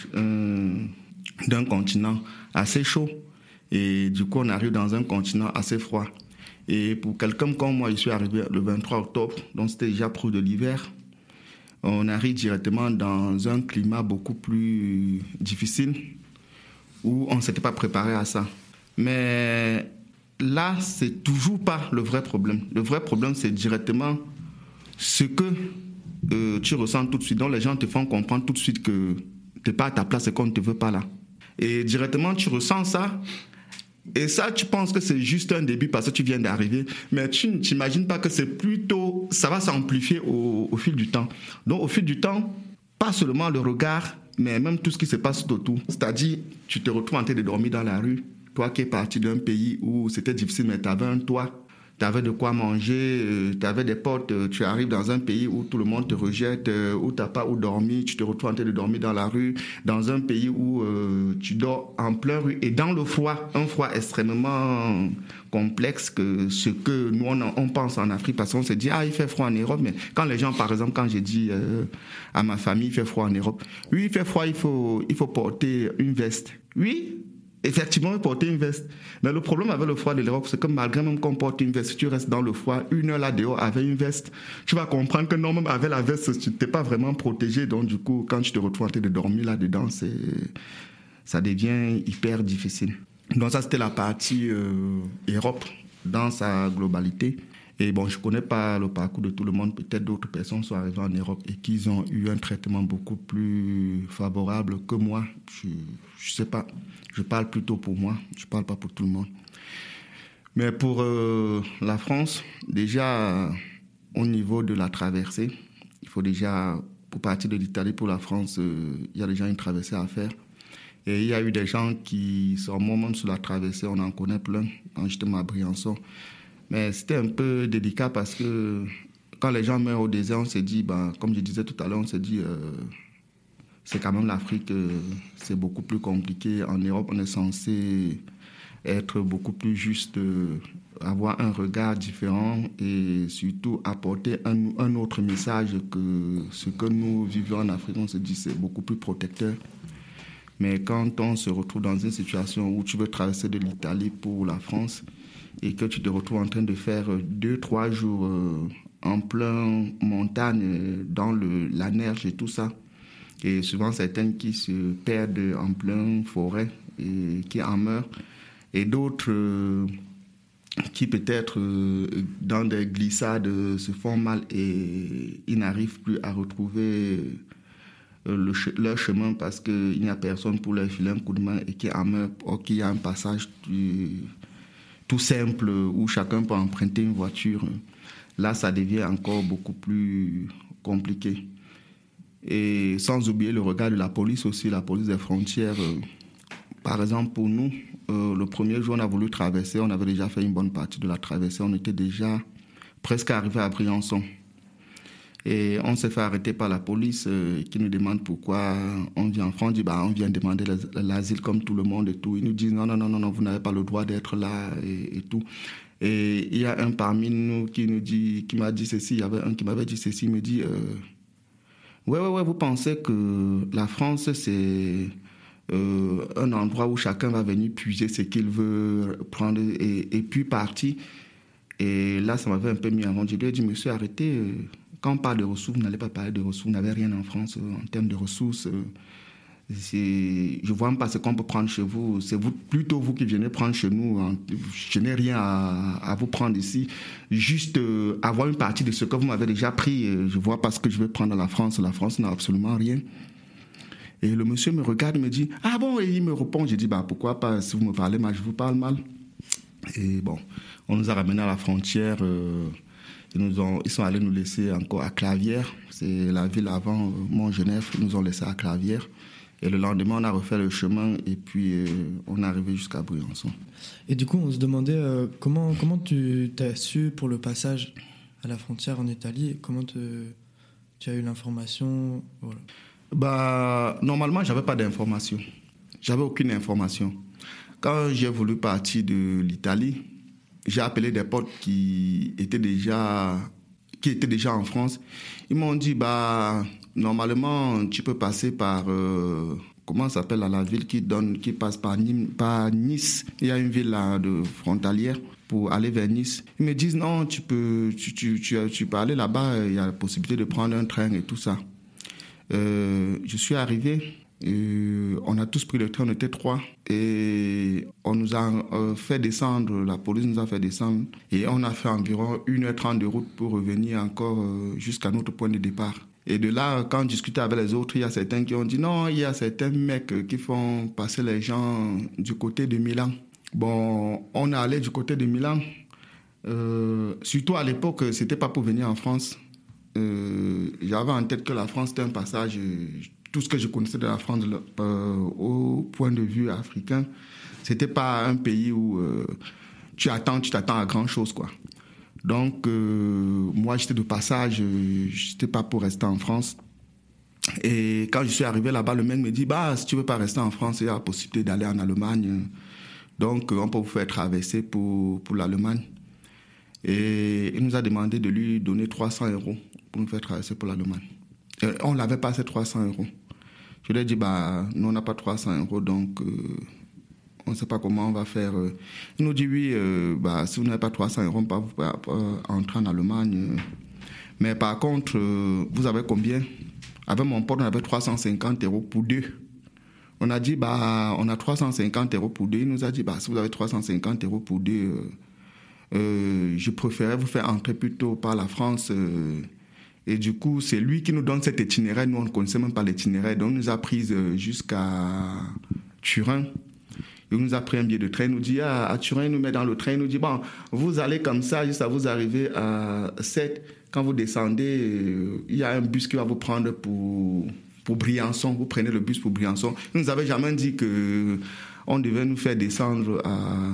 continent assez chaud. Et du coup, on arrive dans un continent assez froid. Et pour quelqu'un comme moi, je suis arrivé le 23 octobre, donc c'était déjà proche de l'hiver. On arrive directement dans un climat beaucoup plus difficile, où on ne s'était pas préparé à ça. Mais là, c'est toujours pas le vrai problème. Le vrai problème, c'est directement ce que tu ressens tout de suite. Donc les gens te font comprendre tout de suite que tu n'es pas à ta place et qu'on ne te veut pas là. Et directement, tu ressens ça. Et ça, tu penses que c'est juste un début parce que tu viens d'arriver. Mais tu ne t'imagines pas que c'est plutôt... Ça va s'amplifier au fil du temps. Donc au fil du temps, pas seulement le regard, mais même tout ce qui se passe autour. C'est-à-dire, tu te retrouves en train de dormir dans la rue. Toi qui es parti d'un pays où c'était difficile, mais tu avais un toit. Tu avais de quoi manger, tu avais des potes, tu arrives dans un pays où tout le monde te rejette, où tu n'as pas où dormir, tu te retrouves en train de dormir dans la rue, dans un pays où tu dors en plein rue et dans le froid, un froid extrêmement complexe que ce que nous on pense en Afrique, parce qu'on se dit il fait froid en Europe, mais quand les gens, par exemple, quand j'ai dit à ma famille il fait froid en Europe, oui il fait froid, il faut porter une veste, oui. Effectivement, porter une veste. Mais le problème avec le froid de l'Europe, c'est que malgré même qu'on porte une veste, si tu restes dans le froid, 1 heure là dehors avec une veste, tu vas comprendre que non, même avec la veste, tu n'es pas vraiment protégé. Donc du coup, quand tu te retrouves en train de dormir là-dedans, ça devient hyper difficile. Donc ça, c'était la partie Europe dans sa globalité. Et bon, je ne connais pas le parcours de tout le monde. Peut-être d'autres personnes sont arrivées en Europe et qu'ils ont eu un traitement beaucoup plus favorable que moi. Je ne sais pas. Je parle plutôt pour moi. Je ne parle pas pour tout le monde. Mais pour la France, déjà, au niveau de la traversée, il faut déjà, pour partir de l'Italie pour la France, il y a déjà une traversée à faire. Et il y a eu des gens qui sont moi-même sur la traversée. On en connaît plein quand j'étais à Briançon. Mais c'était un peu délicat parce que quand les gens meurent au désert, on s'est dit, comme je disais tout à l'heure, on s'est dit, c'est quand même l'Afrique, c'est beaucoup plus compliqué. En Europe, on est censé être beaucoup plus juste, avoir un regard différent et surtout apporter un autre message que ce que nous vivons en Afrique. On se dit, c'est beaucoup plus protecteur. Mais quand on se retrouve dans une situation où tu veux traverser de l'Italie pour la France, et que tu te retrouves en train de faire 2-3 jours en plein montagne, dans la neige et tout ça. Et souvent, certaines qui se perdent en plein forêt et qui en meurent. Et d'autres qui peut-être dans des glissades se font mal et ils n'arrivent plus à retrouver leur chemin parce qu'il n'y a personne pour leur filer un coup de main et qui en meurent, ou qu'il y a un passage tout simple où chacun peut emprunter une voiture. Là, ça devient encore beaucoup plus compliqué. Et sans oublier le regard de la police aussi, la police des frontières. Par exemple, pour nous, le premier jour, on a voulu traverser, on avait déjà fait une bonne partie de la traversée, on était déjà presque arrivé à Briançon. Et on s'est fait arrêter par la police qui nous demande pourquoi on vient en France. On dit, on vient demander l'asile comme tout le monde et tout. Ils nous disent, non, vous n'avez pas le droit d'être là et tout. Et il y a un parmi nous qui m'a dit ceci, il y avait un qui m'avait dit ceci, il me dit, ouais, vous pensez que la France, c'est un endroit où chacun va venir puiser ce qu'il veut prendre et puis partir. Et là, ça m'avait un peu mis en rond. Je lui ai dit, monsieur, arrêtez. Quand on parle de ressources, vous n'allez pas parler de ressources. Vous n'avez rien en France en termes de ressources. Je vois même pas ce qu'on peut prendre chez vous. C'est plutôt vous qui venez prendre chez nous. Je n'ai rien à vous prendre ici. Juste avoir une partie de ce que vous m'avez déjà pris. Je ne vois pas ce que je vais prendre à la France. La France n'a absolument rien. Et le monsieur me regarde et me dit, ah bon, et il me répond. Je dis, pourquoi pas, si vous me parlez mal, je vous parle mal. Et bon, on nous a ramenés à la frontière. Ils sont allés nous laisser encore à Clavière. C'est la ville avant Mont-Genève. Ils nous ont laissé à Clavière. Et le lendemain, on a refait le chemin et puis on est arrivé jusqu'à Briançon. Et du coup, on se demandait comment tu t'as su pour le passage à la frontière en Italie. Comment tu as eu l'information? Voilà. Normalement, j'avais pas d'information. J'avais aucune information. Quand j'ai voulu partir de l'Italie, j'ai appelé des potes qui étaient déjà en France. Ils m'ont dit, normalement, tu peux passer par, comment ça s'appelle, la ville qui passe par Nice. Il y a une ville là, frontalière pour aller vers Nice. Ils me disent, non, tu peux aller là-bas, il y a la possibilité de prendre un train et tout ça. Je suis arrivé. On a tous pris le train, on était 3 et on nous a fait descendre, la police nous a fait descendre et on a fait environ 1h30 de route pour revenir encore jusqu'à notre point de départ. Et de là, quand on discutait avec les autres, il y a certains qui ont dit non, il y a certains mecs qui font passer les gens du côté de Milan. Bon, on est allé du côté de Milan. Surtout à l'époque, c'était pas pour venir en France. J'avais en tête que la France était un passage... Tout ce que je connaissais de la France au point de vue africain, c'était pas un pays où tu t'attends à grand chose, quoi. Donc, moi, j'étais de passage, j'étais pas pour rester en France. Et quand je suis arrivé là-bas, le mec me dit, si tu veux pas rester en France, il y a la possibilité d'aller en Allemagne. Donc, on peut vous faire traverser pour l'Allemagne. Et il nous a demandé de lui donner 300 € pour nous faire traverser pour l'Allemagne. On n'avait pas ces 300 €. Je lui ai dit, nous, on n'a pas 300 €, donc on ne sait pas comment on va faire. Il nous dit, oui, si vous n'avez pas 300 €, on peut pas entrer en Allemagne. Mais par contre, vous avez combien? Avec mon pote, on avait 350 € pour 2. On a dit, on a 350 € pour 2. Il nous a dit, si vous avez 350 € pour 2, je préférais vous faire entrer plutôt par la France. Et du coup, c'est lui qui nous donne cet itinéraire. Nous, on ne connaissait même pas l'itinéraire. Donc, il nous a pris jusqu'à Turin. Il nous a pris un billet de train. Il nous dit, à Turin, il nous met dans le train. Il nous dit, vous allez comme ça, jusqu'à vous arriver à 7. Quand vous descendez, il y a un bus qui va vous prendre pour Briançon. Vous prenez le bus pour Briançon. Il ne nous avait jamais dit qu'on devait nous faire descendre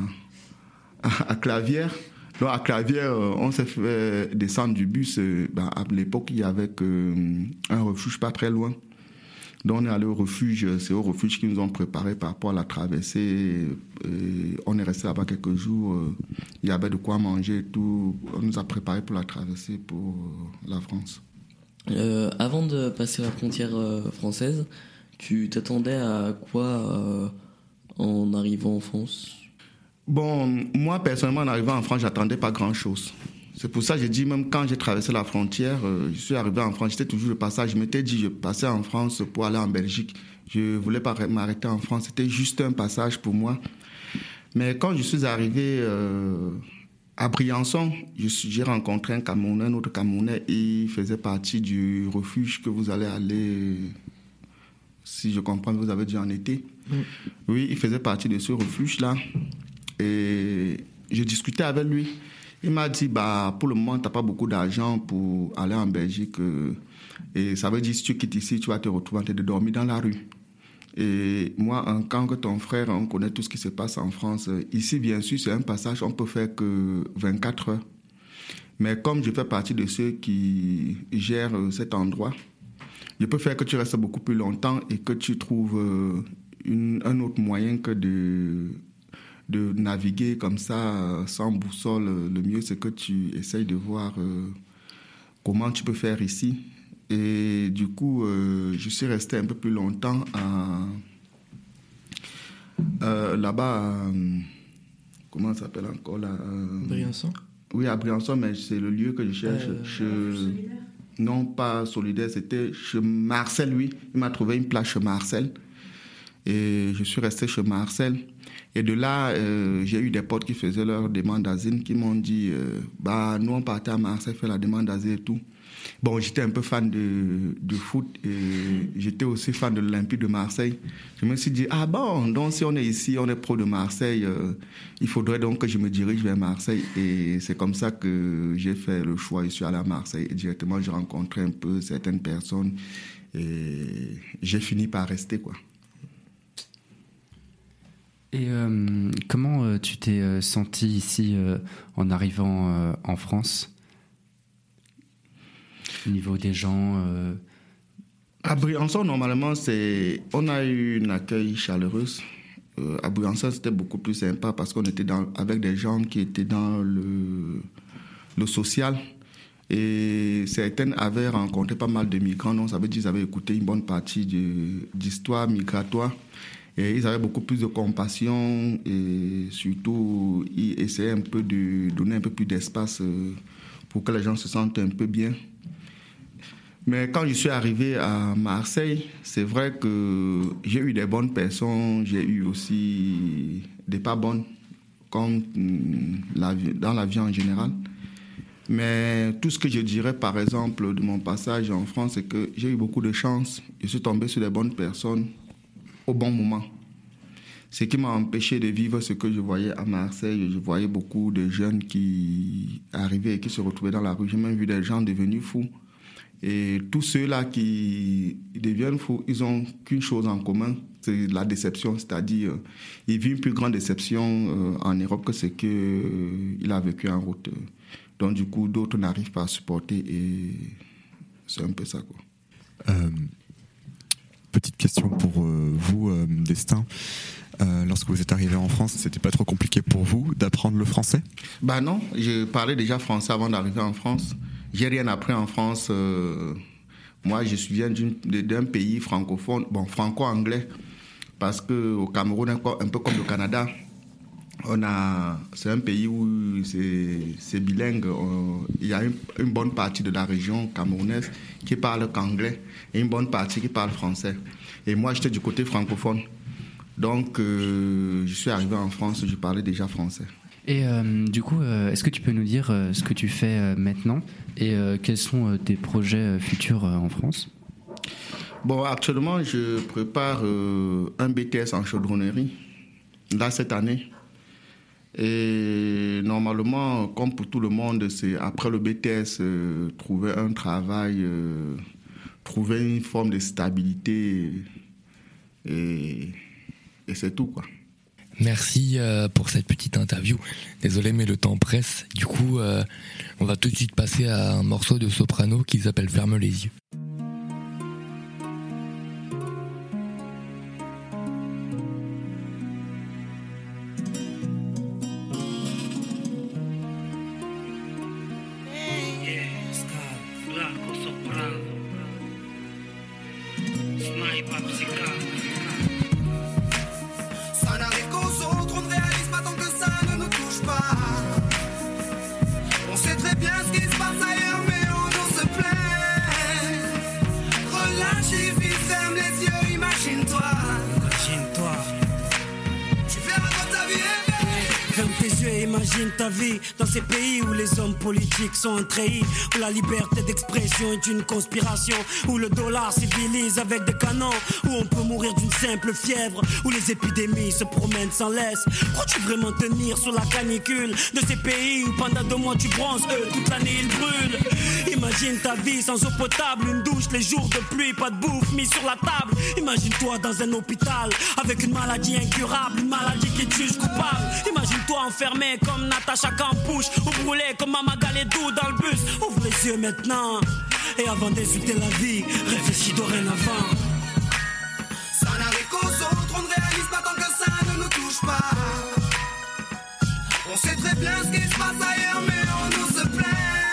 à Clavière. Donc à Clavière, on s'est fait descendre du bus. À l'époque, il y avait un refuge pas très loin. Donc on est allé au refuge. C'est au refuge qu'ils nous ont préparé par rapport à la traversée. Et on est resté là-bas quelques jours. Il y avait de quoi manger et tout. On nous a préparé pour la traversée pour la France. Avant de passer la frontière française, tu t'attendais à quoi en arrivant en France ? Bon, moi, personnellement, en arrivant en France, j'attendais pas grand-chose. C'est pour ça que j'ai dit, même quand j'ai traversé la frontière, je suis arrivé en France, j'étais toujours de passage. Je m'étais dit, je passais en France pour aller en Belgique. Je voulais pas m'arrêter en France. C'était juste un passage pour moi. Mais quand je suis arrivé à Briançon, j'ai rencontré un autre Camerounais. Il faisait partie du refuge que vous allez aller, si je comprends, vous avez dit en été. Oui, il faisait partie de ce refuge-là. Et j'ai discuté avec lui. Il m'a dit, pour le moment, tu n'as pas beaucoup d'argent pour aller en Belgique. Et ça veut dire, si tu quittes ici, tu vas te retrouver en train de dormir dans la rue. Et moi, quand ton frère, on connaît tout ce qui se passe en France. Ici, bien sûr, c'est un passage, on peut faire que 24 heures. Mais comme je fais partie de ceux qui gèrent cet endroit, je peux faire que tu restes beaucoup plus longtemps et que tu trouves un autre moyen que de naviguer comme ça, sans boussole. Le mieux, c'est que tu essayes de voir comment tu peux faire ici. Et du coup, je suis resté un peu plus longtemps là-bas. Comment ça s'appelle encore là Briançon. Oui, à Briançon, mais c'est le lieu que je cherche. Non, pas Solidaire, c'était chez Marcel, lui. Il m'a trouvé une place chez Marcel. Et je suis resté chez Marseille. Et de là, j'ai eu des potes qui faisaient leur demande d'asile, qui m'ont dit, nous on partait à Marseille faire la demande d'asile et tout. Bon, j'étais un peu fan de foot et j'étais aussi fan de l'Olympique de Marseille. Je me suis dit, donc si on est ici, on est pro de Marseille, il faudrait donc que je me dirige vers Marseille. Et c'est comme ça que j'ai fait le choix. Je suis allé à Marseille et directement, j'ai rencontré un peu certaines personnes et j'ai fini par rester, quoi. Et comment tu t'es senti ici en arrivant en France ? Au niveau des gens À Briançon, normalement, on a eu un accueil chaleureux. À Briançon, c'était beaucoup plus sympa parce qu'on était avec des gens qui étaient dans le social. Et certains avaient rencontré pas mal de migrants. Donc, ça veut dire qu'ils avaient écouté une bonne partie d'histoire migratoire. Et ils avaient beaucoup plus de compassion et surtout, ils essayaient un peu de donner un peu plus d'espace pour que les gens se sentent un peu bien. Mais quand je suis arrivé à Marseille, c'est vrai que j'ai eu des bonnes personnes, j'ai eu aussi des pas bonnes, comme dans la vie en général. Mais tout ce que je dirais, par exemple, de mon passage en France, c'est que j'ai eu beaucoup de chance. Je suis tombé sur des bonnes personnes au bon moment. Ce qui m'a empêché de vivre ce que je voyais à Marseille. Je voyais beaucoup de jeunes qui arrivaient et qui se retrouvaient dans la rue. J'ai même vu des gens devenus fous. Et tous ceux-là qui deviennent fous, ils n'ont qu'une chose en commun, c'est la déception. C'est-à-dire, ils vivent une plus grande déception en Europe que ce qu'il a vécu en route. Donc, du coup, d'autres n'arrivent pas à supporter et c'est un peu ça, quoi. Petite question pour vous, Destin. Lorsque vous êtes arrivé en France, c'était pas trop compliqué pour vous d'apprendre le français ? Non, je parlais déjà français avant d'arriver en France. J'ai rien appris en France. Moi, je viens d'un pays francophone, franco-anglais, parce qu'au Cameroun, un peu comme le Canada, c'est un pays où c'est bilingue. Il y a une bonne partie de la région camerounaise qui parle qu'anglais et une bonne partie qui parle français. Et moi, j'étais du côté francophone. Donc, je suis arrivé en France, je parlais déjà français. Et du coup, est-ce que tu peux nous dire ce que tu fais maintenant et quels sont tes projets futurs en France ? Bon, actuellement, je prépare un BTS en chaudronnerie, là, cette année. Et normalement, comme pour tout le monde, c'est après le BTS, trouver un travail, trouver une forme de stabilité et c'est tout, quoi. Merci pour cette petite interview. Désolé, mais le temps presse. Du coup, on va tout de suite passer à un morceau de soprano qui s'appelle Ferme les yeux. Imagine ta vie dans ces pays où les hommes politiques sont trahis, où la liberté d'expression est une conspiration, où le dollar civilise avec des canons, où on peut mourir d'une simple fièvre, où les épidémies se promènent sans laisse. Crois-tu vraiment tenir sous la canicule de ces pays où pendant 2 mois tu bronzes, toute l'année ils brûlent? Imagine ta vie sans eau potable, une douche les jours de pluie, pas de bouffe mise sur la table. Imagine-toi dans un hôpital avec une maladie incurable, une maladie qui te juge coupable. Imagine-toi enfermé comme Natacha Campouche ou brûlé comme Mama Galedou dans le bus. Ouvre les yeux maintenant et avant d'insulter la vie, réfléchis dorénavant. Ça n'arrive qu'aux autres, on ne réalise pas tant que ça ne nous touche pas. On sait très bien ce qui se passe ailleurs, mais on nous se plaint.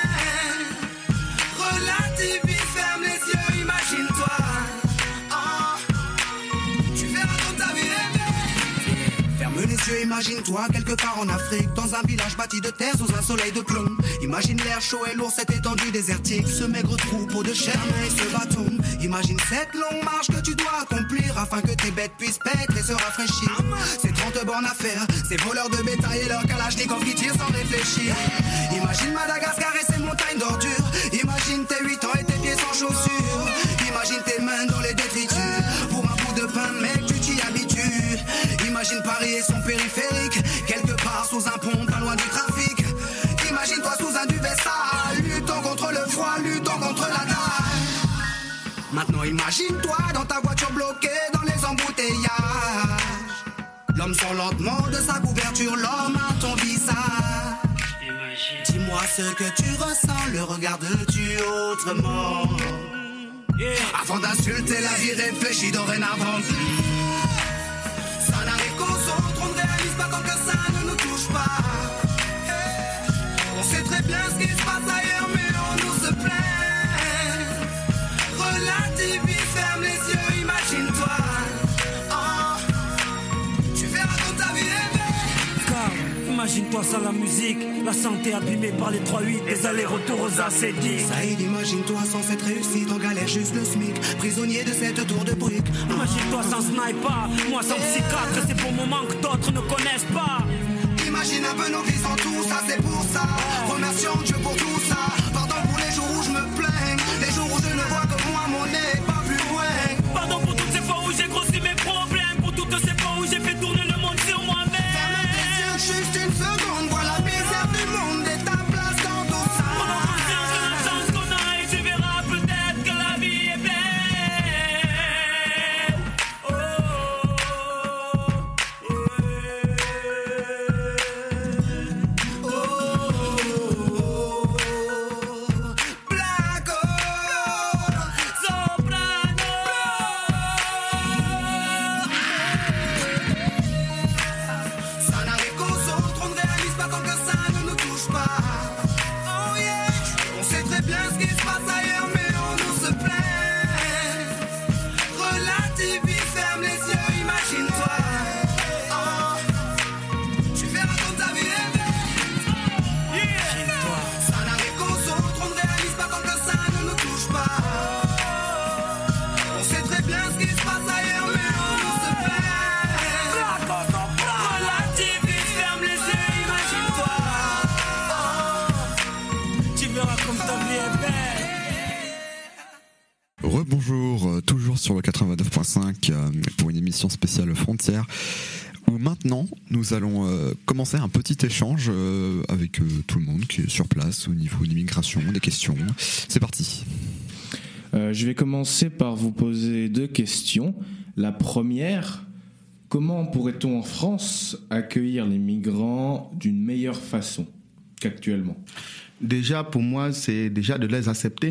Relativise, ferme les yeux, imagine-toi. Tu verras dans ta vie rêver. Ferme les yeux, Imagine-toi quelque part en Afrique, dans un village bâti de terre sous un soleil de plomb. Imagine l'air chaud et lourd, cette étendue désertique, ce maigre troupeau de chair et ce bâton. Imagine cette longue marche que tu dois accomplir afin que tes bêtes puissent paître et se rafraîchir. Ces 30 bornes à faire, ces voleurs de bétail et leurs kalachnikov qui tirent sans réfléchir. Imagine Madagascar et ses montagnes d'ordures. Imagine tes 8 ans et tes pieds sans chaussures. Imagine tes mains dans les détritus. Pour un bout de pain, mec, tu t'y habitues. Imagine Paris et son périphérique, quelque part sous un pont, pas loin du trafic. Imagine-toi sous un duvet sale, luttant contre le froid, luttant contre la dalle. Maintenant imagine-toi dans ta voiture bloquée dans les embouteillages. L'homme sort lentement de sa couverture, l'homme à ton visage. Dis-moi ce que tu ressens, le regardes-tu autrement? Avant d'insulter la vie, réfléchis dorénavant. Ça n'arrive qu'aux autres, on ne réalise pas tant que ça ne nous touche pas. On sait très bien ce qui se passe ailleurs, mais on nous se plaint. Relativise, ferme les yeux, imagine-toi. Oh, tu verras comme ta vie est belle. Car, imagine-toi ça, la musique, la santé abîmée par les 3-8, les allers-retours aux acédiques. Saïd, imagine-toi sans cette réussite, en galère juste le SMIC, prisonnier de cette tour de briques. Imagine-toi sans sniper, moi sans psychiatre, c'est pour moment que d'autres ne connaissent pas. Imagine un peu nos vies sans tout ça, c'est pour ça. Remercions Dieu pour tout ça. Pardon pour les jours où je me plains, les jours où je ne vois que moi, mon nez pas plus loin. Pardon pour toutes ces fois où j'ai grossi mes problèmes, pour toutes ces fois où j'ai fait tourner le monde sur moi-même. Ferme tes yeux juste une seconde, vois la misère du monde et ta place dans tout ça. Prends conscience de la chance qu'on a et tu verras peut-être que la vie est belle. Rebonjour, toujours sur le 89.5 pour une émission spéciale Frontières où maintenant nous allons commencer un petit échange avec tout le monde qui est sur place au niveau de l'immigration, des questions. C'est parti. Je vais commencer par vous poser 2 questions. La première, comment pourrait-on en France accueillir les migrants d'une meilleure façon qu'actuellement? Déjà, pour moi, c'est déjà de les accepter.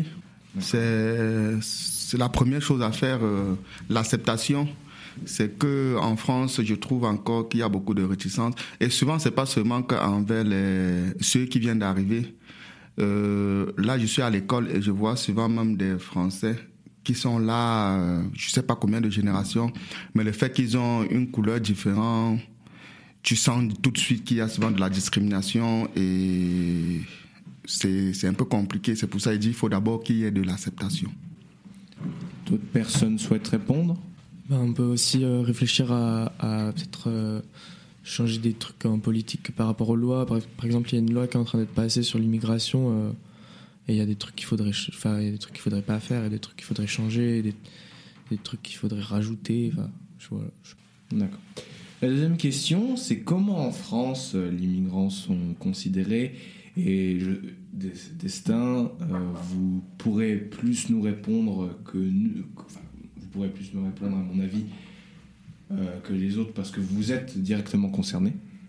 C'est la première chose à faire, l'acceptation. C'est que en France, je trouve encore qu'il y a beaucoup de réticence. Et souvent, c'est pas seulement qu'envers ceux qui viennent d'arriver. Là, je suis à l'école et je vois souvent même des Français qui sont là, je sais pas combien de générations, mais le fait qu'ils ont une couleur différente, tu sens tout de suite qu'il y a souvent de la discrimination et c'est un peu compliqué. C'est pour ça qu'il dit qu'il faut d'abord qu'il y ait de l'acceptation. D'autres personnes souhaitent répondre? On peut aussi réfléchir à peut-être changer des trucs en politique par rapport aux lois. Par exemple, il y a une loi qui est en train d'être passée sur l'immigration et il y a des trucs qu'il faudrait, il y a des trucs qu'il faudrait pas faire, et des trucs qu'il faudrait changer, des trucs qu'il faudrait rajouter. Voilà. D'accord. La deuxième question, c'est comment en France les migrants sont considérés? Et Destin, vous pourrez plus nous répondre que nous, vous pourrez plus nous répondre à mon avis que les autres parce que vous êtes directement concernés.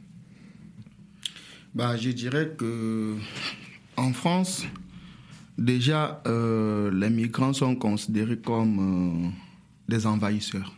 Je dirais que en France, déjà, les migrants sont considérés comme des envahisseurs.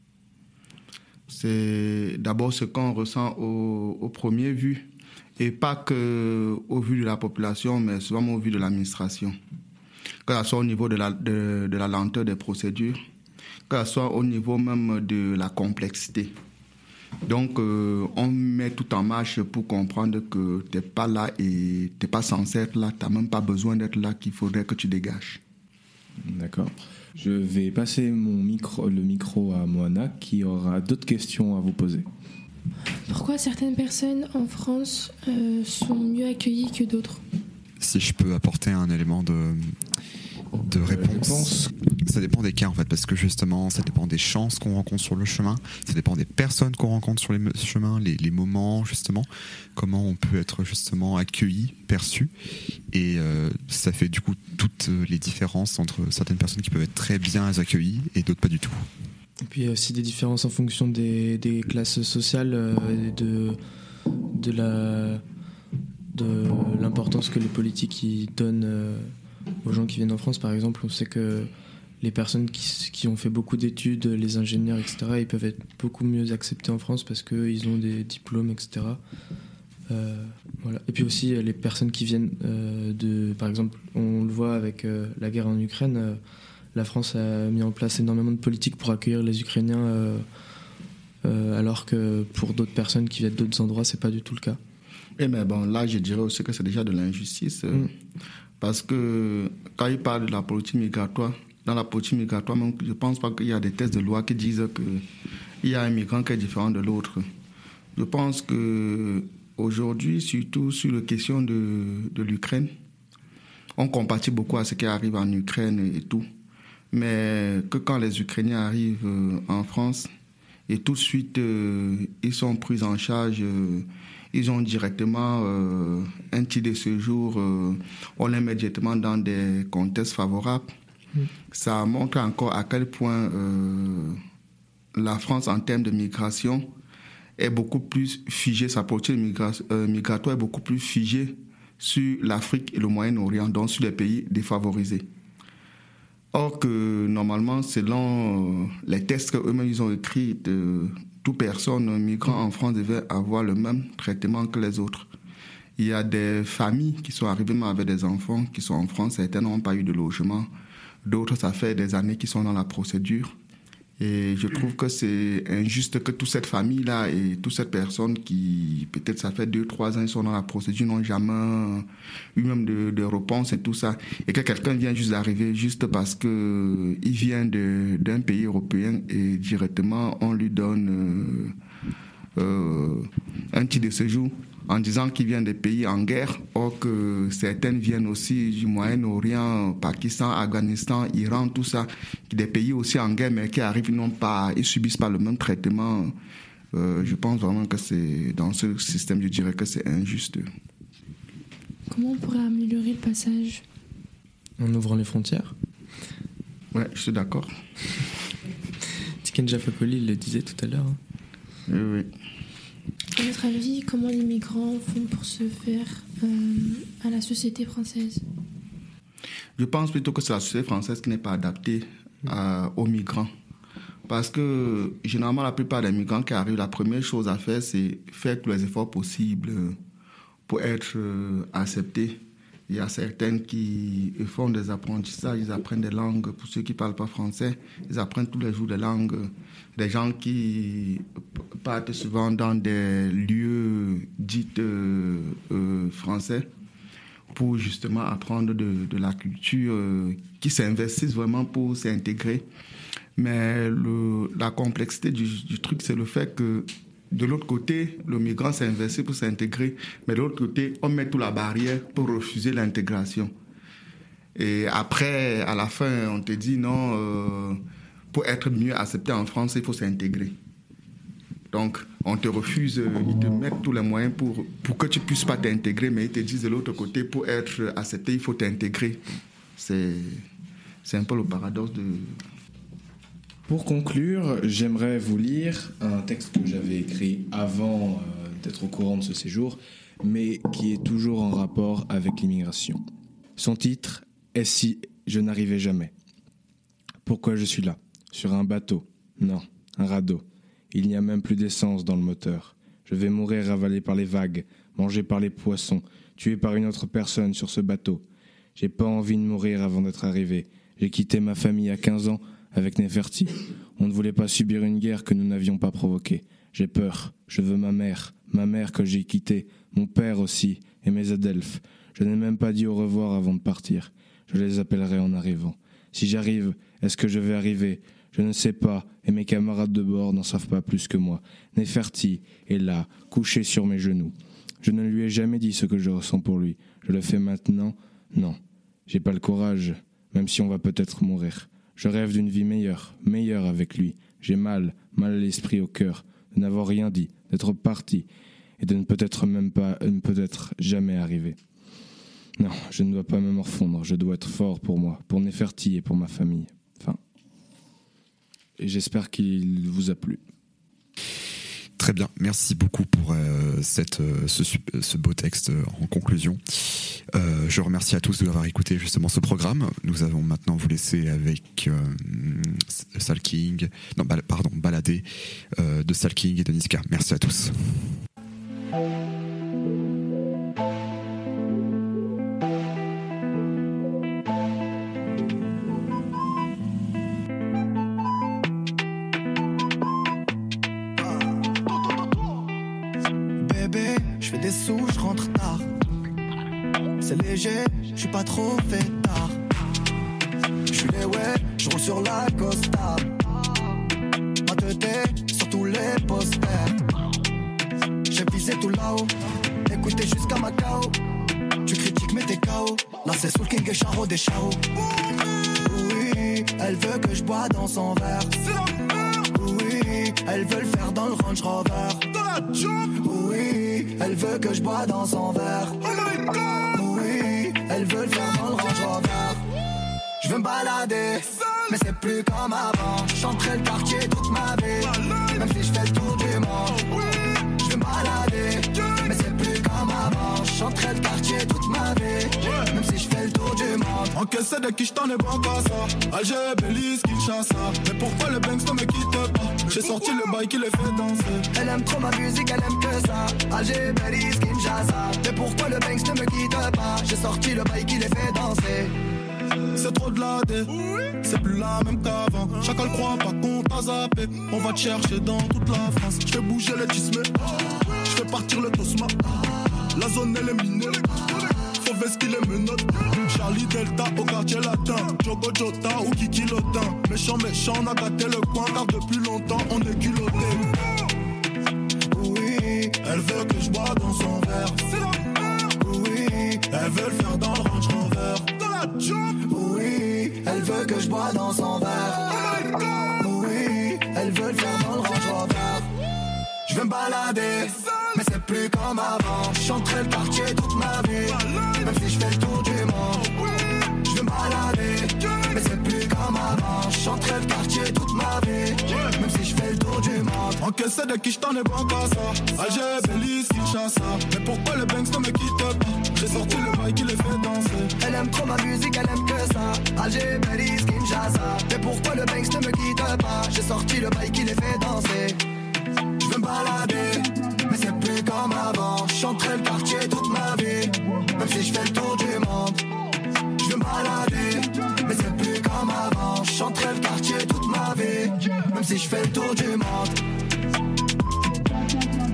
C'est d'abord ce qu'on ressent au premier vue. Et pas qu'au vu de la population, mais souvent au vu de l'administration. Que ce soit au niveau de la lenteur des procédures, que ce soit au niveau même de la complexité. Donc, on met tout en marche pour comprendre que tu n'es pas là et tu n'es pas censé être là. Tu n'as même pas besoin d'être là, qu'il faudrait que tu dégages. D'accord. Je vais passer le micro à Moana qui aura d'autres questions à vous poser. Pourquoi certaines personnes en France sont mieux accueillies que d'autres ? Si je peux apporter un élément de réponse, ça dépend des cas en fait, parce que justement ça dépend des chances qu'on rencontre sur le chemin, ça dépend des personnes qu'on rencontre sur les chemins, les moments justement, comment on peut être justement accueilli, perçu, et ça fait du coup toutes les différences entre certaines personnes qui peuvent être très bien accueillies et d'autres pas du tout. Et puis il y a aussi des différences en fonction des classes sociales, de l'importance que les politiques y donnent aux gens qui viennent en France. Par exemple, on sait que les personnes qui ont fait beaucoup d'études, les ingénieurs, etc., ils peuvent être beaucoup mieux acceptés en France parce qu'ils ont des diplômes, etc. Voilà. Et puis aussi les personnes qui viennent par exemple, on le voit avec la guerre en Ukraine, la France a mis en place énormément de politiques pour accueillir les Ukrainiens, alors que pour d'autres personnes qui viennent d'autres endroits, c'est pas du tout le cas. Et mais bon, là, je dirais aussi que c'est déjà de l'injustice. Parce que quand il parle de la politique migratoire, dans la politique migratoire, même, je ne pense pas qu'il y a des textes de loi qui disent qu'il y a un migrant qui est différent de l'autre. Je pense qu'aujourd'hui, surtout sur la question de l'Ukraine, on compatit beaucoup à ce qui arrive en Ukraine et tout. Mais que quand les Ukrainiens arrivent en France, et tout de suite, ils sont pris en charge... Ils ont directement un titre de séjour, on les met directement dans des contextes favorables. Ça montre encore à quel point la France, en termes de migration, est beaucoup plus figée, sa politique migratoire est beaucoup plus figée sur l'Afrique et le Moyen-Orient, donc sur les pays défavorisés. Or que normalement, selon les textes qu'eux-mêmes ils ont écrits, toute personne migrant en France devait avoir le même traitement que les autres. Il y a des familles qui sont arrivées avec des enfants qui sont en France, certains n'ont pas eu de logement, d'autres ça fait des années qu'ils sont dans la procédure. Et je trouve que c'est injuste que toute cette famille-là et toute cette personne qui, peut-être ça fait 2-3 ans, ils sont dans la procédure, n'ont jamais eu même de réponse et tout ça. Et que quelqu'un vient juste d'arriver, juste parce qu'il vient d'un pays européen et directement on lui donne un titre de séjour en disant qu'il vient des pays en guerre, or que certaines viennent aussi du Moyen-Orient, Pakistan, Afghanistan, Iran, tout ça, des pays aussi en guerre, mais qui arrivent, ils subissent pas le même traitement. Je pense vraiment que c'est, dans ce système, je dirais que c'est injuste. Comment on pourrait améliorer le passage ? En ouvrant les frontières. Ouais, je suis d'accord. Tiken Jah Fakoly, il le disait tout à l'heure. Oui, oui. À votre avis, comment les migrants font pour se faire à la société française ? Je pense plutôt que c'est la société française qui n'est pas adaptée aux migrants. Parce que généralement, la plupart des migrants qui arrivent, la première chose à faire, c'est faire tous les efforts possibles pour être acceptés. Il y a certaines qui font des apprentissages, ils apprennent des langues. Pour ceux qui ne parlent pas français, ils apprennent tous les jours des langues. Des gens qui partent souvent dans des lieux dits français pour justement apprendre de la culture, qui s'investissent vraiment pour s'intégrer. Mais la complexité du truc, c'est le fait que de l'autre côté, le migrant s'investit pour s'intégrer, mais de l'autre côté, on met toute la barrière pour refuser l'intégration. Et après, à la fin, on te dit non, pour être mieux accepté en France, il faut s'intégrer. Donc, on te refuse, ils te mettent tous les moyens pour que tu ne puisses pas t'intégrer, mais ils te disent de l'autre côté, pour être accepté, il faut t'intégrer. C'est un peu le paradoxe de... Pour conclure, j'aimerais vous lire un texte que j'avais écrit avant d'être au courant de ce séjour, mais qui est toujours en rapport avec l'immigration. Son titre est « Si je n'arrivais jamais ». Pourquoi je suis là ? Sur un bateau ? Non, un radeau. Il n'y a même plus d'essence dans le moteur. Je vais mourir avalé par les vagues, mangé par les poissons, tué par une autre personne sur ce bateau. J'ai pas envie de mourir avant d'être arrivé. J'ai quitté ma famille à 15 ans avec Neferti. On ne voulait pas subir une guerre que nous n'avions pas provoquée. J'ai peur, je veux ma mère que j'ai quittée, mon père aussi, et mes adelphes. Je n'ai même pas dit au revoir avant de partir. Je les appellerai en arrivant. Si j'arrive, est-ce que je vais arriver ? Je ne sais pas, et mes camarades de bord n'en savent pas plus que moi. Neferti est là, couché sur mes genoux. Je ne lui ai jamais dit ce que je ressens pour lui. Je le fais maintenant ? Non. J'ai pas le courage, même si on va peut-être mourir. Je rêve d'une vie meilleure avec lui. J'ai mal à l'esprit, au cœur, de n'avoir rien dit, d'être parti, et de ne peut-être jamais arriver. Non, je ne dois pas me morfondre, je dois être fort pour moi, pour Neferti et pour ma famille. Enfin, et j'espère qu'il vous a plu. Très bien, merci beaucoup pour ce beau texte en conclusion. Je remercie à tous de l'avoir écouté justement ce programme. Nous allons maintenant vous laisser avec Baladé de Salking et de Niska. Merci à tous. Je fais des sous, je rentre tard. C'est léger, je suis pas trop fêtard. Je suis les ouais, je roule sur la Costa. Ma tête sur tous les posters. J'ai visé tout là-haut, écoutez jusqu'à Macao. Tu critiques mais t'es KO. Là c'est Soul King et Charo des Charo. Oui, elle veut que je bois dans son verre. Oui, elle veut le faire dans le Range Rover. Oui, elle veut que je bois dans son verre. Oui, elle veut le faire dans le Range Rover. Je veux me balader, mais c'est plus comme avant. J'entrais le quartier toute ma vie, même si je fais le tour du monde. Je veux me balader, mais c'est plus comme avant. J'entrais le quartier toute ma vie, même si je fais le tour du monde. Encaissé de qui j't'en ai bon qu'à ça. Alger, Belize, Kinshasa. Mais pourquoi le Banks ne me quitte pas? J'ai sorti le bail qui les fait danser. Elle aime trop ma musique, elle aime que ça. Alger, Belize, Kinshasa. Mais pourquoi le Banks ne me quitte pas? J'ai sorti le bail qui les fait danser. C'est trop de la dé, c'est plus la même qu'avant. Chacun le croit pas qu'on t'a zappé. On va te chercher dans toute la France. Je fais bouger les tismes, je fais partir le tosma. La zone elle est minée, faut vesquer les menottes. Charlie Delta au quartier latin, Jogo Jota ou Kiki Lotin. Méchant, on a gâté le coin car depuis longtemps on est culotté. Oui, elle veut que je bois dans son verre. Oui, elle veut le faire dans le Range Rover. Oui, elle veut que je bois dans son verre. Oui, elle veut le faire dans le Range Rover. Je veux me balader, mais c'est plus comme avant. J'entrais le quartier toute ma vie, même si je fais le tour du monde. Je veux me balader, mais c'est plus comme avant. J'entrais le quartier toute ma vie, même si je fais le tour du monde. Encaissé de qui j't'en ai bon qu'à ça. Alger, Belize, Kinshasa. Mais pourquoi le Banks ne me quitte pas? J'ai sorti le bail qui les fait danser. Elle aime trop ma musique, elle aime que ça. Alger, Belize, Kinshasa. Mais pourquoi le Banks ne me quitte pas? J'ai sorti le bail qui les fait danser. Je veux me balader, mais c'est plus comme avant. J'entrais le quartier toute ma vie, même si je fais le tour du monde. Je veux me balader, mais c'est plus comme avant. J'entrais le quartier toute ma vie, même si je fais le tour du monde.